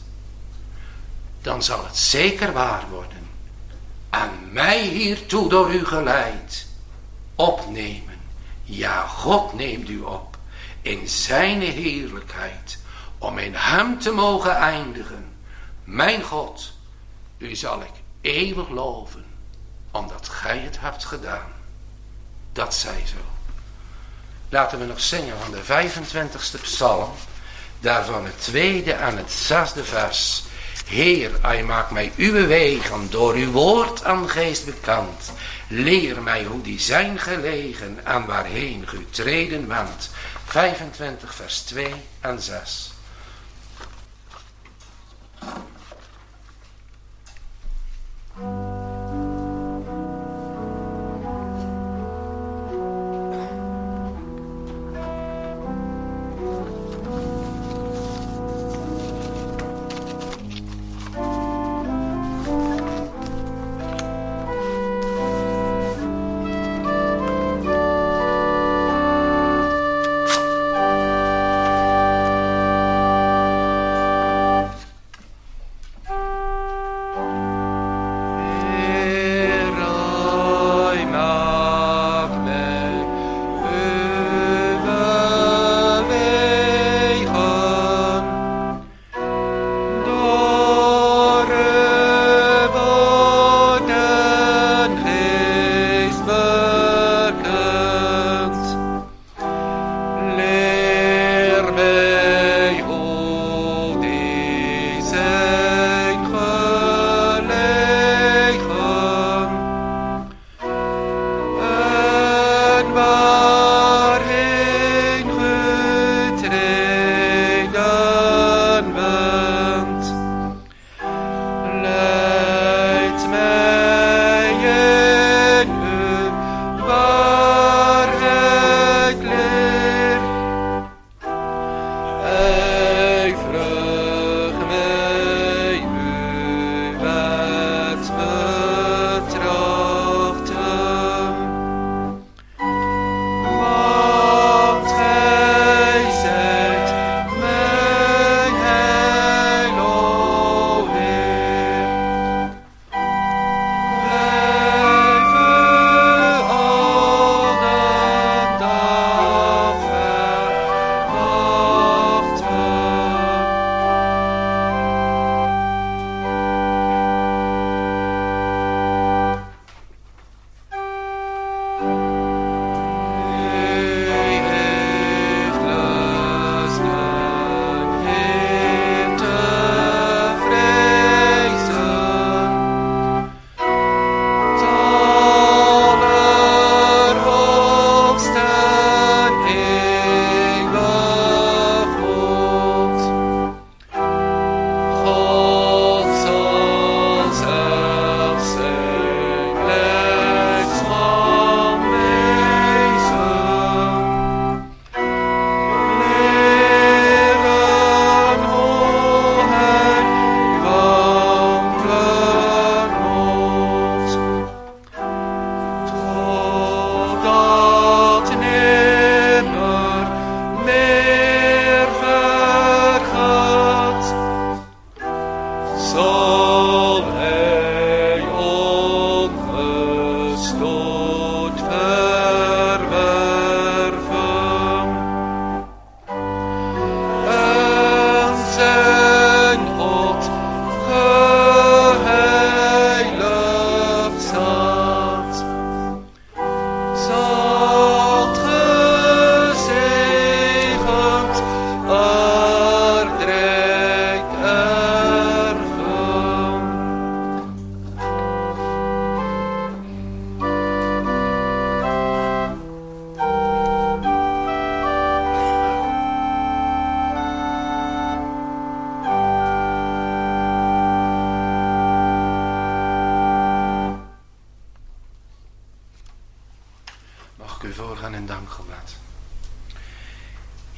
Dan zal het zeker waar worden, en mij hiertoe door u geleid, opnemen. Ja, God neemt u op in zijn heerlijkheid, om in hem te mogen eindigen. Mijn God, u zal ik eeuwig loven, omdat gij het hebt gedaan. Dat zij zo. Laten we nog zingen van de 25ste psalm, daarvan het 2e en het 6e vers. Heer, hij maakt mij uw wegen, door uw woord en geest bekend. Leer mij hoe die zijn gelegen en waarheen u treden bent. 25 vers 2 en 6.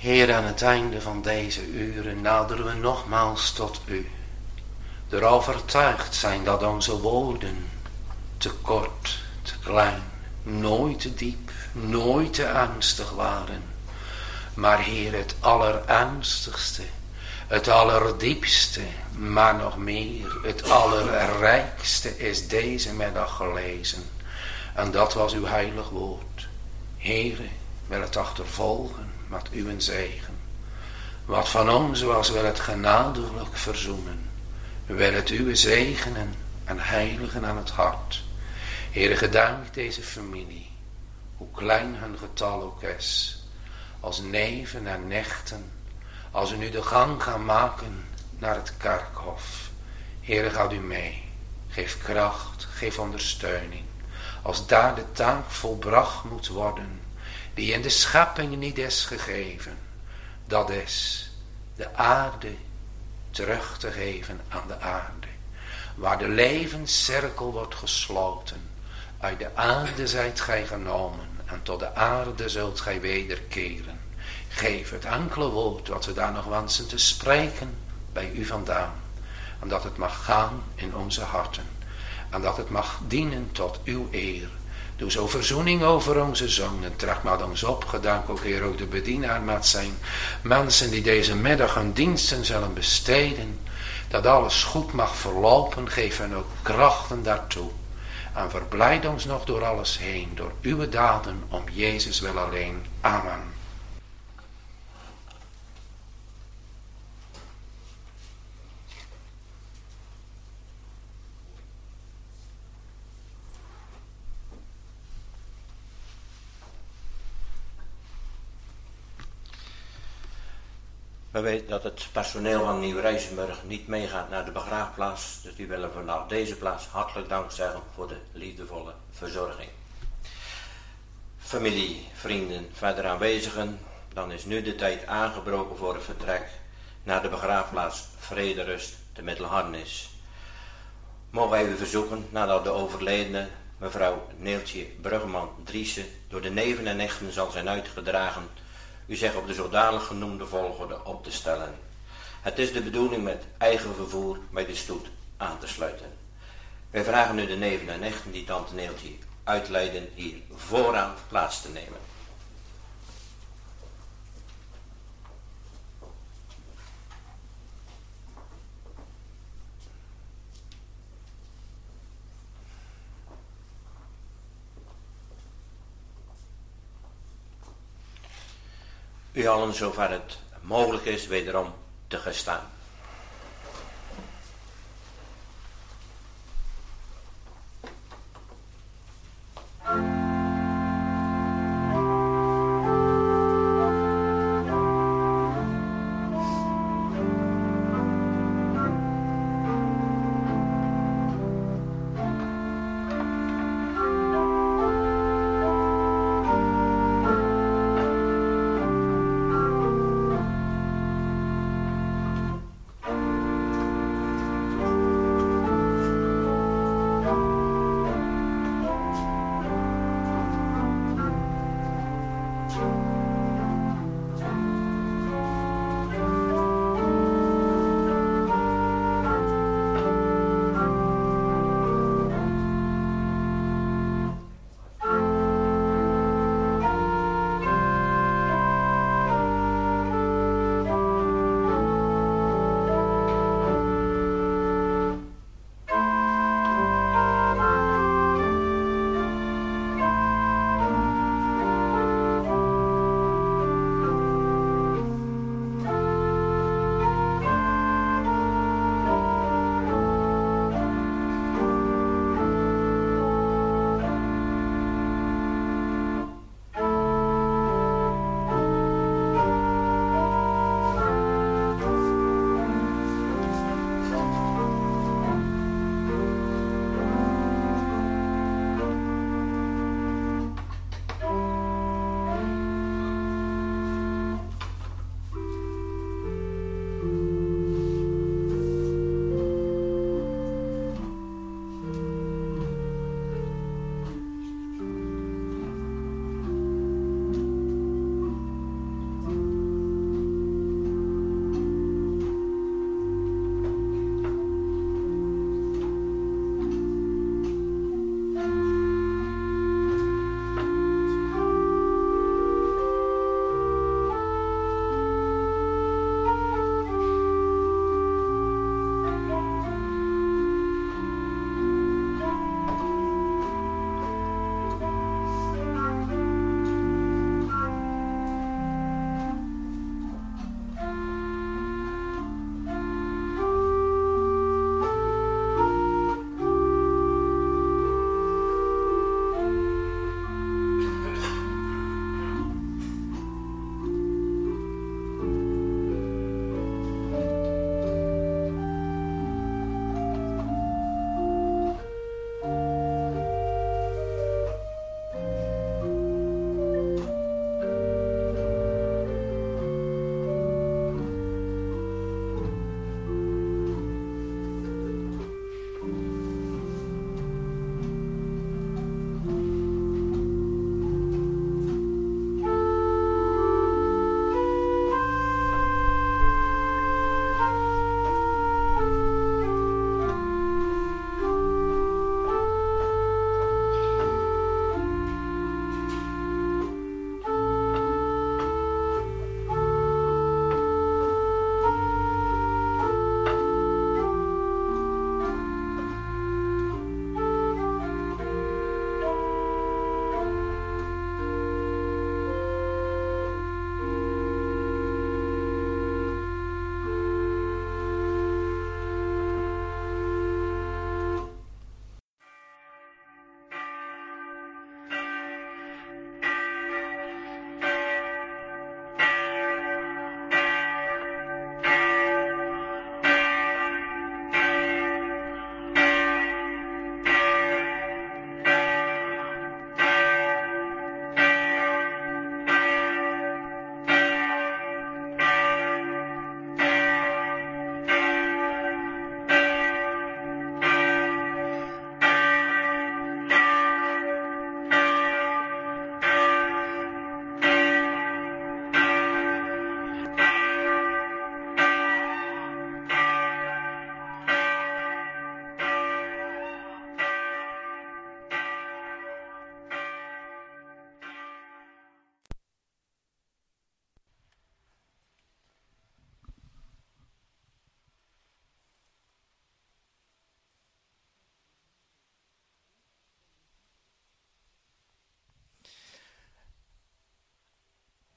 Heer, aan het einde van deze uren naderen we nogmaals tot u. Er overtuigd zijn dat onze woorden te kort, te klein, nooit te diep, nooit te ernstig waren. Maar Heer, het allerernstigste, het allerdiepste, maar nog meer, het allerrijkste is deze middag gelezen. En dat was uw heilig woord. Heere, wil het achtervolgen met uw zegen. Wat van ons was, wil het genadiglijk verzoenen. Wil het uw zegenen en heiligen aan het hart. Heere, gedank deze familie, hoe klein hun getal ook is, als neven en nichten, als we nu de gang gaan maken naar het kerkhof. Heere, gaat u mee. Geef kracht, geef ondersteuning. Als daar de taak volbracht moet worden, die in de schepping niet is gegeven, dat is de aarde terug te geven aan de aarde. Waar de levenscirkel wordt gesloten. Uit de aarde zijt gij genomen en tot de aarde zult gij wederkeren. Geef het enkele woord wat we daar nog wensen te spreken bij u vandaan. En dat het mag gaan in onze harten. En dat het mag dienen tot uw eer. Doe zo verzoening over onze zonden. Trek maar ons op. Gedank ook Heer ook de bedienaar met zijn mensen die deze middag hun diensten zullen besteden. Dat alles goed mag verlopen. Geef hen ook krachten daartoe. En verblijd ons nog door alles heen. Door uw daden om Jezus wil alleen. Amen. We weten dat het personeel van Nieuw-Rijsenburg niet meegaat naar de begraafplaats. Dus die willen vanaf deze plaats hartelijk dank zeggen voor de liefdevolle verzorging. Familie, vrienden, verder aanwezigen. Dan is nu de tijd aangebroken voor het vertrek naar de begraafplaats Vrederust te Middelharnis. Mogen wij even verzoeken nadat de overledene mevrouw Neeltje Bruggeman-Driessen door de neven en nichten zal zijn uitgedragen, u zegt op de zodanig genoemde volgorde op te stellen. Het is de bedoeling met eigen vervoer bij de stoet aan te sluiten. Wij vragen nu de neven en nichten die tante Neeltje uitleiden hier vooraan plaats te nemen. U allen zover het mogelijk is wederom te gaan staan.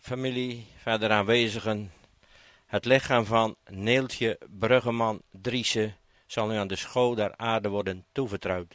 familie, verder aanwezigen. Het lichaam van Neeltje Bruggeman Driessen zal nu aan de schouw der aarde worden toevertrouwd.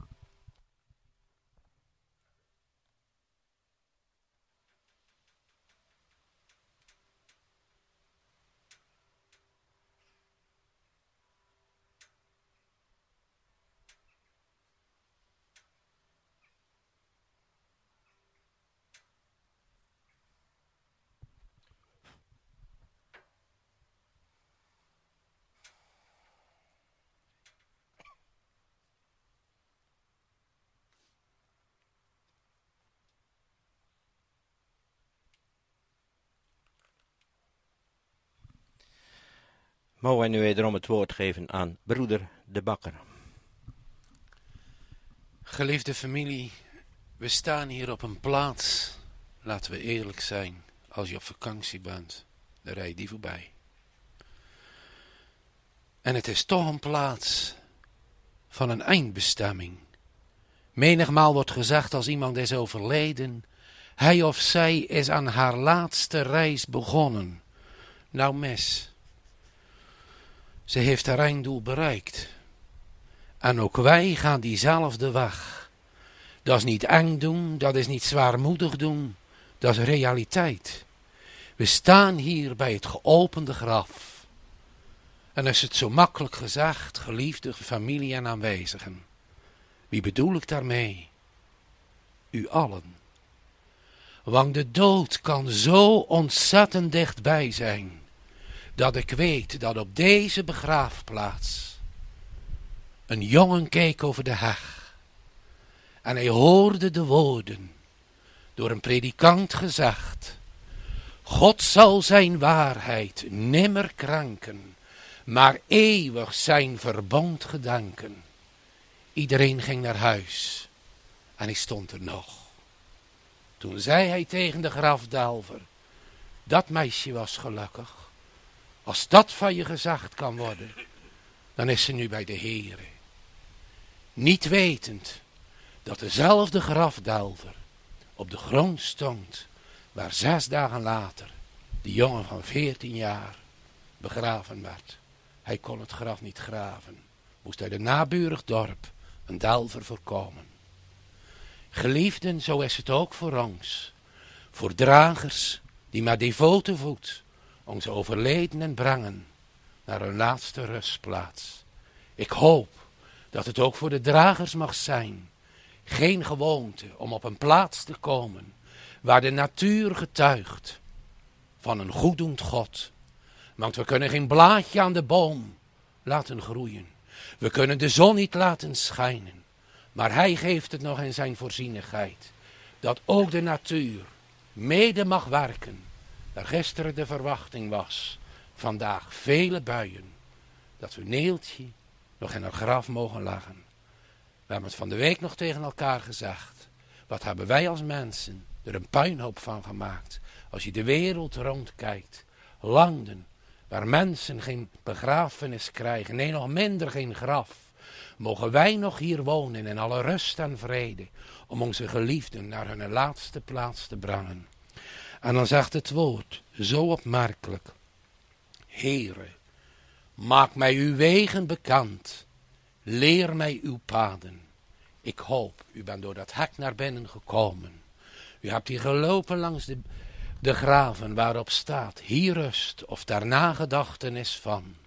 Mogen wij nu wederom het woord geven aan broeder De Bakker. Geliefde familie, we staan hier op een plaats, laten we eerlijk zijn, als je op vakantie bent, dan rij je die voorbij. En het is toch een plaats van een eindbestemming. Menigmaal wordt gezegd als iemand is overleden, hij of zij is aan haar laatste reis begonnen. Nou mis. Ze heeft haar einddoel bereikt. En ook wij gaan diezelfde weg. Dat is niet eng doen, dat is niet zwaarmoedig doen, dat is realiteit. We staan hier bij het geopende graf. En is het zo makkelijk gezegd, geliefde familie en aanwezigen. Wie bedoel ik daarmee? U allen. Want de dood kan zo ontzettend dichtbij zijn, dat ik weet dat op deze begraafplaats een jongen keek over de heg en hij hoorde de woorden door een predikant gezegd: God zal zijn waarheid nimmer kranken, maar eeuwig zijn verbond gedanken. Iedereen ging naar huis en hij stond er nog. Toen zei hij tegen de grafdelver: dat meisje was gelukkig. Als dat van je gezegd kan worden, dan is ze nu bij de Heere. Niet wetend dat dezelfde grafdelver op de grond stond, waar 6 dagen later die jongen van 14 jaar begraven werd. Hij kon het graf niet graven, moest uit een naburig dorp een delver voorkomen. Geliefden, zo is het ook voor ons, voor dragers die met devote voet onze overledenen brengen naar hun laatste rustplaats. Ik hoop dat het ook voor de dragers mag zijn, geen gewoonte om op een plaats te komen waar de natuur getuigt van een goeddoend God. Want we kunnen geen blaadje aan de boom laten groeien. We kunnen de zon niet laten schijnen. Maar hij geeft het nog in zijn voorzienigheid, dat ook de natuur mede mag werken. Daar gisteren de verwachting was, vandaag vele buien, dat we Neeltje nog in haar graf mogen leggen. We hebben het van de week nog tegen elkaar gezegd. Wat hebben wij als mensen er een puinhoop van gemaakt. Als je de wereld rondkijkt, landen waar mensen geen begrafenis krijgen, nee nog minder geen graf. Mogen wij nog hier wonen in alle rust en vrede, om onze geliefden naar hun laatste plaats te brengen. En dan zegt het woord, zo opmerkelijk: Heere, maak mij uw wegen bekend, leer mij uw paden. Ik hoop, u bent door dat hek naar binnen gekomen. U hebt hier gelopen langs de graven waarop staat, hier rust of daar nagedachtenis van.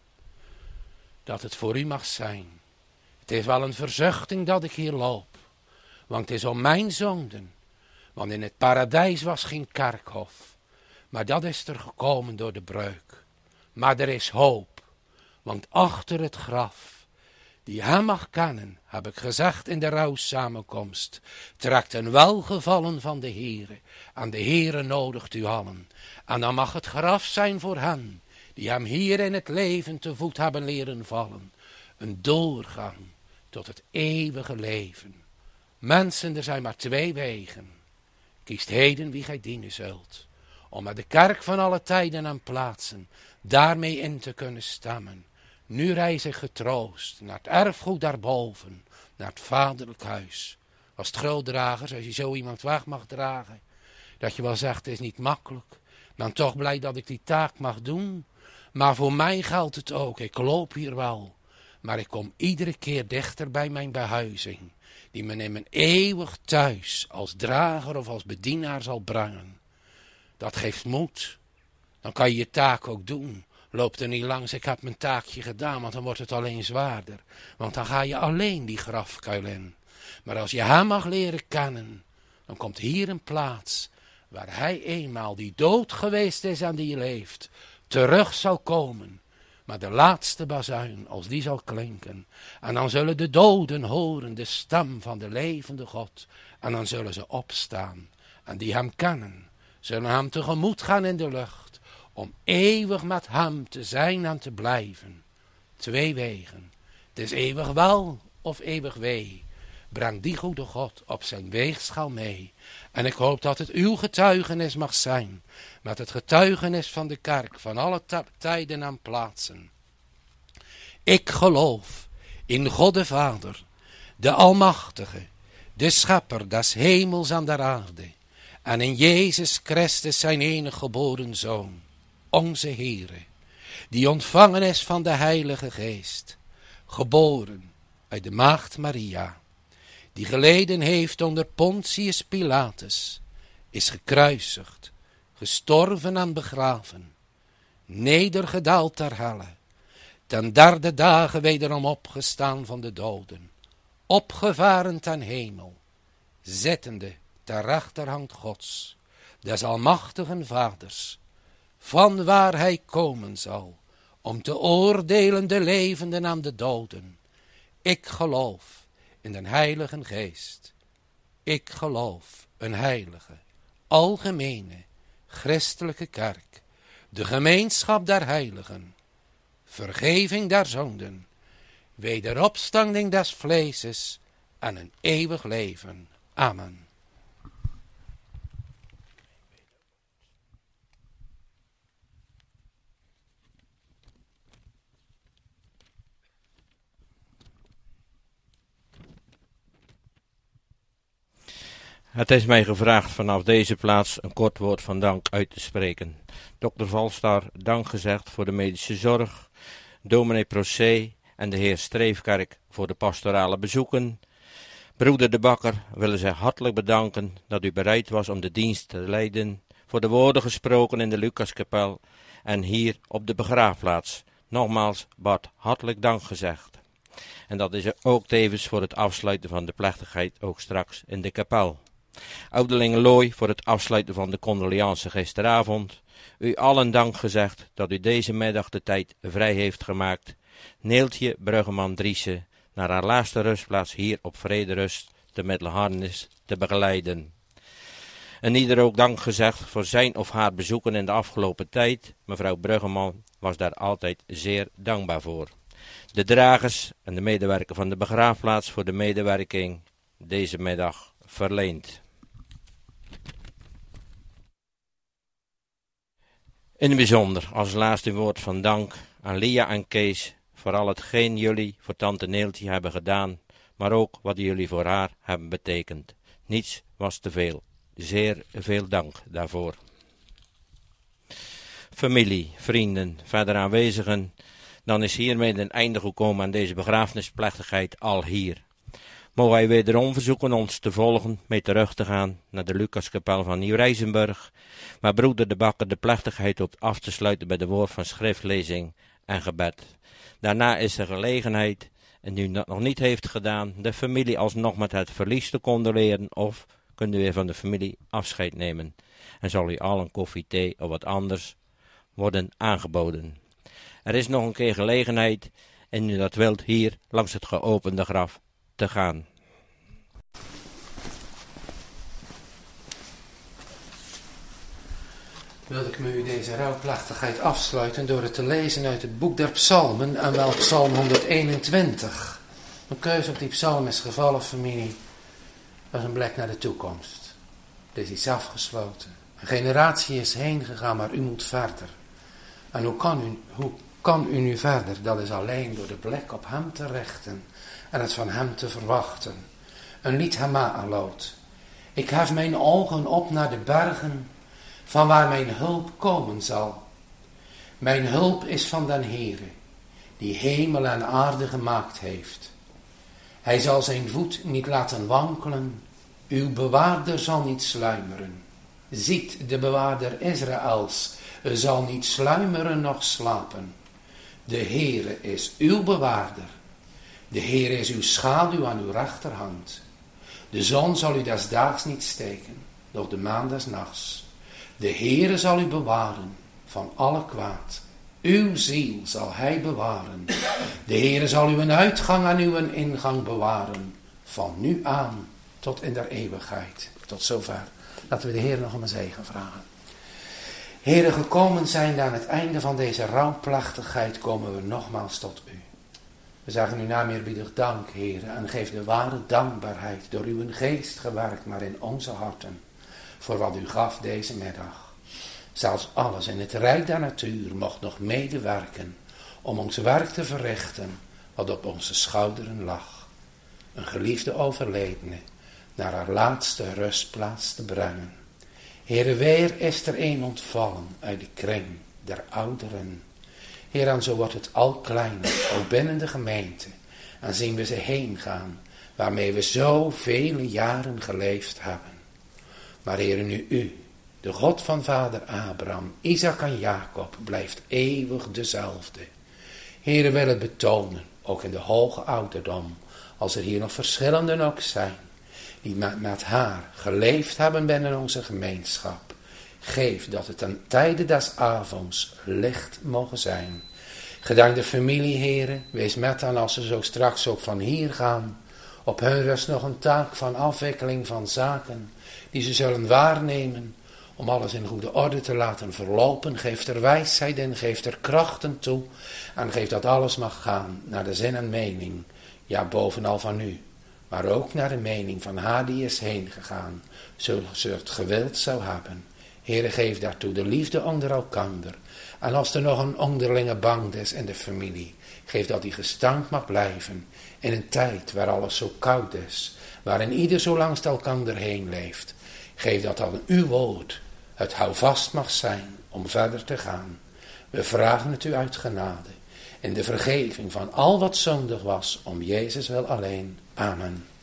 Dat het voor u mag zijn. Het is wel een verzuchting dat ik hier loop, want het is om mijn zonden. Want in het paradijs was geen kerkhof, maar dat is er gekomen door de breuk. Maar er is hoop, want achter het graf, die hem mag kennen, heb ik gezegd in de rouwsamenkomst, trekt een welgevallen van de Heere, en de Heere nodigt u allen. En dan mag het graf zijn voor hen, die hem hier in het leven te voet hebben leren vallen, een doorgang tot het eeuwige leven. Mensen, er zijn maar 2 wegen. Kiest heden wie gij dienen zult, om met de kerk van alle tijden en plaatsen daarmee in te kunnen stemmen. Nu reis ik getroost naar het erfgoed daarboven, naar het vaderlijk huis. Als het grootdragers, als je zo iemand weg mag dragen, dat je wel zegt, het is niet makkelijk. ben toch blij dat ik die taak mag doen. Maar voor mij geldt het ook, ik loop hier wel. Maar ik kom iedere keer dichter bij mijn behuizing, die me in mijn eeuwig thuis als drager of als bedienaar zal brengen. Dat geeft moed. Dan kan je je taak ook doen. Loop er niet langs, ik heb mijn taakje gedaan, want dan wordt het alleen zwaarder. Want dan ga je alleen die grafkuil in. Maar als je hem mag leren kennen, dan komt hier een plaats waar hij eenmaal die dood geweest is en die leeft, terug zal komen. Maar de laatste bazuin, als die zal klinken, en dan zullen de doden horen de stem van de levende God, en dan zullen ze opstaan, en die hem kennen, zullen hem tegemoet gaan in de lucht, om eeuwig met hem te zijn en te blijven. 2 wegen, het is eeuwig wel of eeuwig wee. Breng die goede God op zijn weegschaal mee. En ik hoop dat het uw getuigenis mag zijn, met het getuigenis van de kerk, van alle tijden en plaatsen. Ik geloof in God de Vader, de Almachtige, de Schepper des hemels en der aarde, en in Jezus Christus zijn enige geboren Zoon, onze Heere, die ontvangen is van de Heilige Geest, geboren uit de Maagd Maria, die geleden heeft onder Pontius Pilatus, is gekruisigd, gestorven en begraven, nedergedaald ter helle, ten 3e dagen wederom opgestaan van de doden, opgevaren ten hemel, zittende ter rechterhand Gods, des almachtigen Vaders, van waar hij komen zal, om te oordelen de levenden en de doden. Ik geloof in den Heilige Geest. Ik geloof een heilige, algemene, christelijke kerk, de gemeenschap der heiligen, vergeving der zonden, wederopstanding des vleeses en een eeuwig leven. Amen. Het is mij gevraagd vanaf deze plaats een kort woord van dank uit te spreken. Dr. Valstar, dank gezegd voor de medische zorg, dominee Procé en de heer Streefkerk voor de pastorale bezoeken. Broeder de Bakker willen zich hartelijk bedanken dat u bereid was om de dienst te leiden, voor de woorden gesproken in de Lucaskapel en hier op de begraafplaats. Nogmaals, Bart, hartelijk dank gezegd. En dat is ook tevens voor het afsluiten van de plechtigheid ook straks in de kapel. Ouderling Looy voor het afsluiten van de condoleance gisteravond. U allen dank gezegd dat u deze middag de tijd vrij heeft gemaakt. Neeltje Bruggeman Driessen naar haar laatste rustplaats hier op Vrederust te Middelharnis te begeleiden. En ieder ook dank gezegd voor zijn of haar bezoeken in de afgelopen tijd. Mevrouw Bruggeman was daar altijd zeer dankbaar voor. De dragers en de medewerker van de begraafplaats voor de medewerking deze middag verleend. In het bijzonder als laatste woord van dank aan Lia en Kees voor al hetgeen jullie voor tante Neeltje hebben gedaan, maar ook wat jullie voor haar hebben betekend. Niets was te veel. Zeer veel dank daarvoor. Familie, vrienden, verder aanwezigen, dan is hiermee een einde gekomen aan deze begrafenisplechtigheid al hier. Mogen wij wederom verzoeken ons te volgen, mee terug te gaan naar de Lucaskapel van Nieuw-Rijzenburg, waar broeder de Bakker de plechtigheid hoopt af te sluiten bij de woord van schriftlezing en gebed. Daarna is er gelegenheid, en u dat nog niet heeft gedaan, de familie alsnog met het verlies te condoleren of kunt u weer van de familie afscheid nemen. En zal u al een koffie, thee of wat anders worden aangeboden. Er is nog een keer gelegenheid, en u dat wilt, hier langs het geopende graf te gaan. Wil ik me u deze rouwplechtigheid afsluiten door het te lezen uit het boek der psalmen en wel psalm 121. Een keuze op die psalm is gevallen, familie, als een blik naar de toekomst. Het is iets afgesloten. Een generatie is heen gegaan, maar u moet verder. En hoe kan u nu verder? Dat is alleen door de blik op hem te richten en het van hem te verwachten. Een lied Hama'alot. Ik hef mijn ogen op naar de bergen, van waar mijn hulp komen zal. Mijn hulp is van den Heere, die hemel en aarde gemaakt heeft. Hij zal zijn voet niet laten wankelen, uw bewaarder zal niet sluimeren. Ziet, de bewaarder Israëls zal niet sluimeren noch slapen. De Heere is uw bewaarder. De Heere is uw schaduw aan uw rechterhand. De zon zal u des daags niet steken, noch de maan des nachts. De Heere zal u bewaren van alle kwaad. Uw ziel zal hij bewaren. De Heere zal uw uitgang en uw ingang bewaren. Van nu aan tot in der eeuwigheid. Tot zover. Laten we de Heer nog om een zegen vragen. Heere, gekomen zijn aan het einde van deze rouwplachtigheid, komen we nogmaals tot u. We zeggen u naam eerbiedig dank, Heere, en geef de ware dankbaarheid door uw geest gewerkt, maar in onze harten, voor wat u gaf deze middag. Zelfs alles in het rijk der natuur mocht nog medewerken om ons werk te verrichten wat op onze schouderen lag. Een geliefde overledene naar haar laatste rustplaats te brengen. Heere, weer is er een ontvallen uit de kring der ouderen. Heer, en zo wordt het al kleiner, ook binnen de gemeente. En zien we ze heen gaan, waarmee we zo vele jaren geleefd hebben. Maar Heer, nu u, de God van vader Abraham, Isaac en Jacob, blijft eeuwig dezelfde. Heer, wil het betonen, ook in de hoge ouderdom, als er hier nog verschillenden ook zijn, die met haar geleefd hebben binnen onze gemeenschap. Geef dat het ten tijde des avonds licht mogen zijn. Gedank de familie, Heere, wees met hen als ze zo straks ook van hier gaan. Op hun rust nog een taak van afwikkeling van zaken, die ze zullen waarnemen, om alles in goede orde te laten verlopen. Geef er wijsheid in, geef er krachten toe, en geef dat alles mag gaan naar de zin en mening, ja bovenal van u, maar ook naar de mening van haar die is heen gegaan, zoals ze het gewild zou hebben. Heere, geef daartoe de liefde onder elkander. En als er nog een onderlinge band is in de familie, geef dat die gestand mag blijven in een tijd waar alles zo koud is, waarin ieder zo langs elkander heen leeft. Geef dat al uw woord het houvast mag zijn om verder te gaan. We vragen het u uit genade, in de vergeving van al wat zondig was, om Jezus wel alleen. Amen.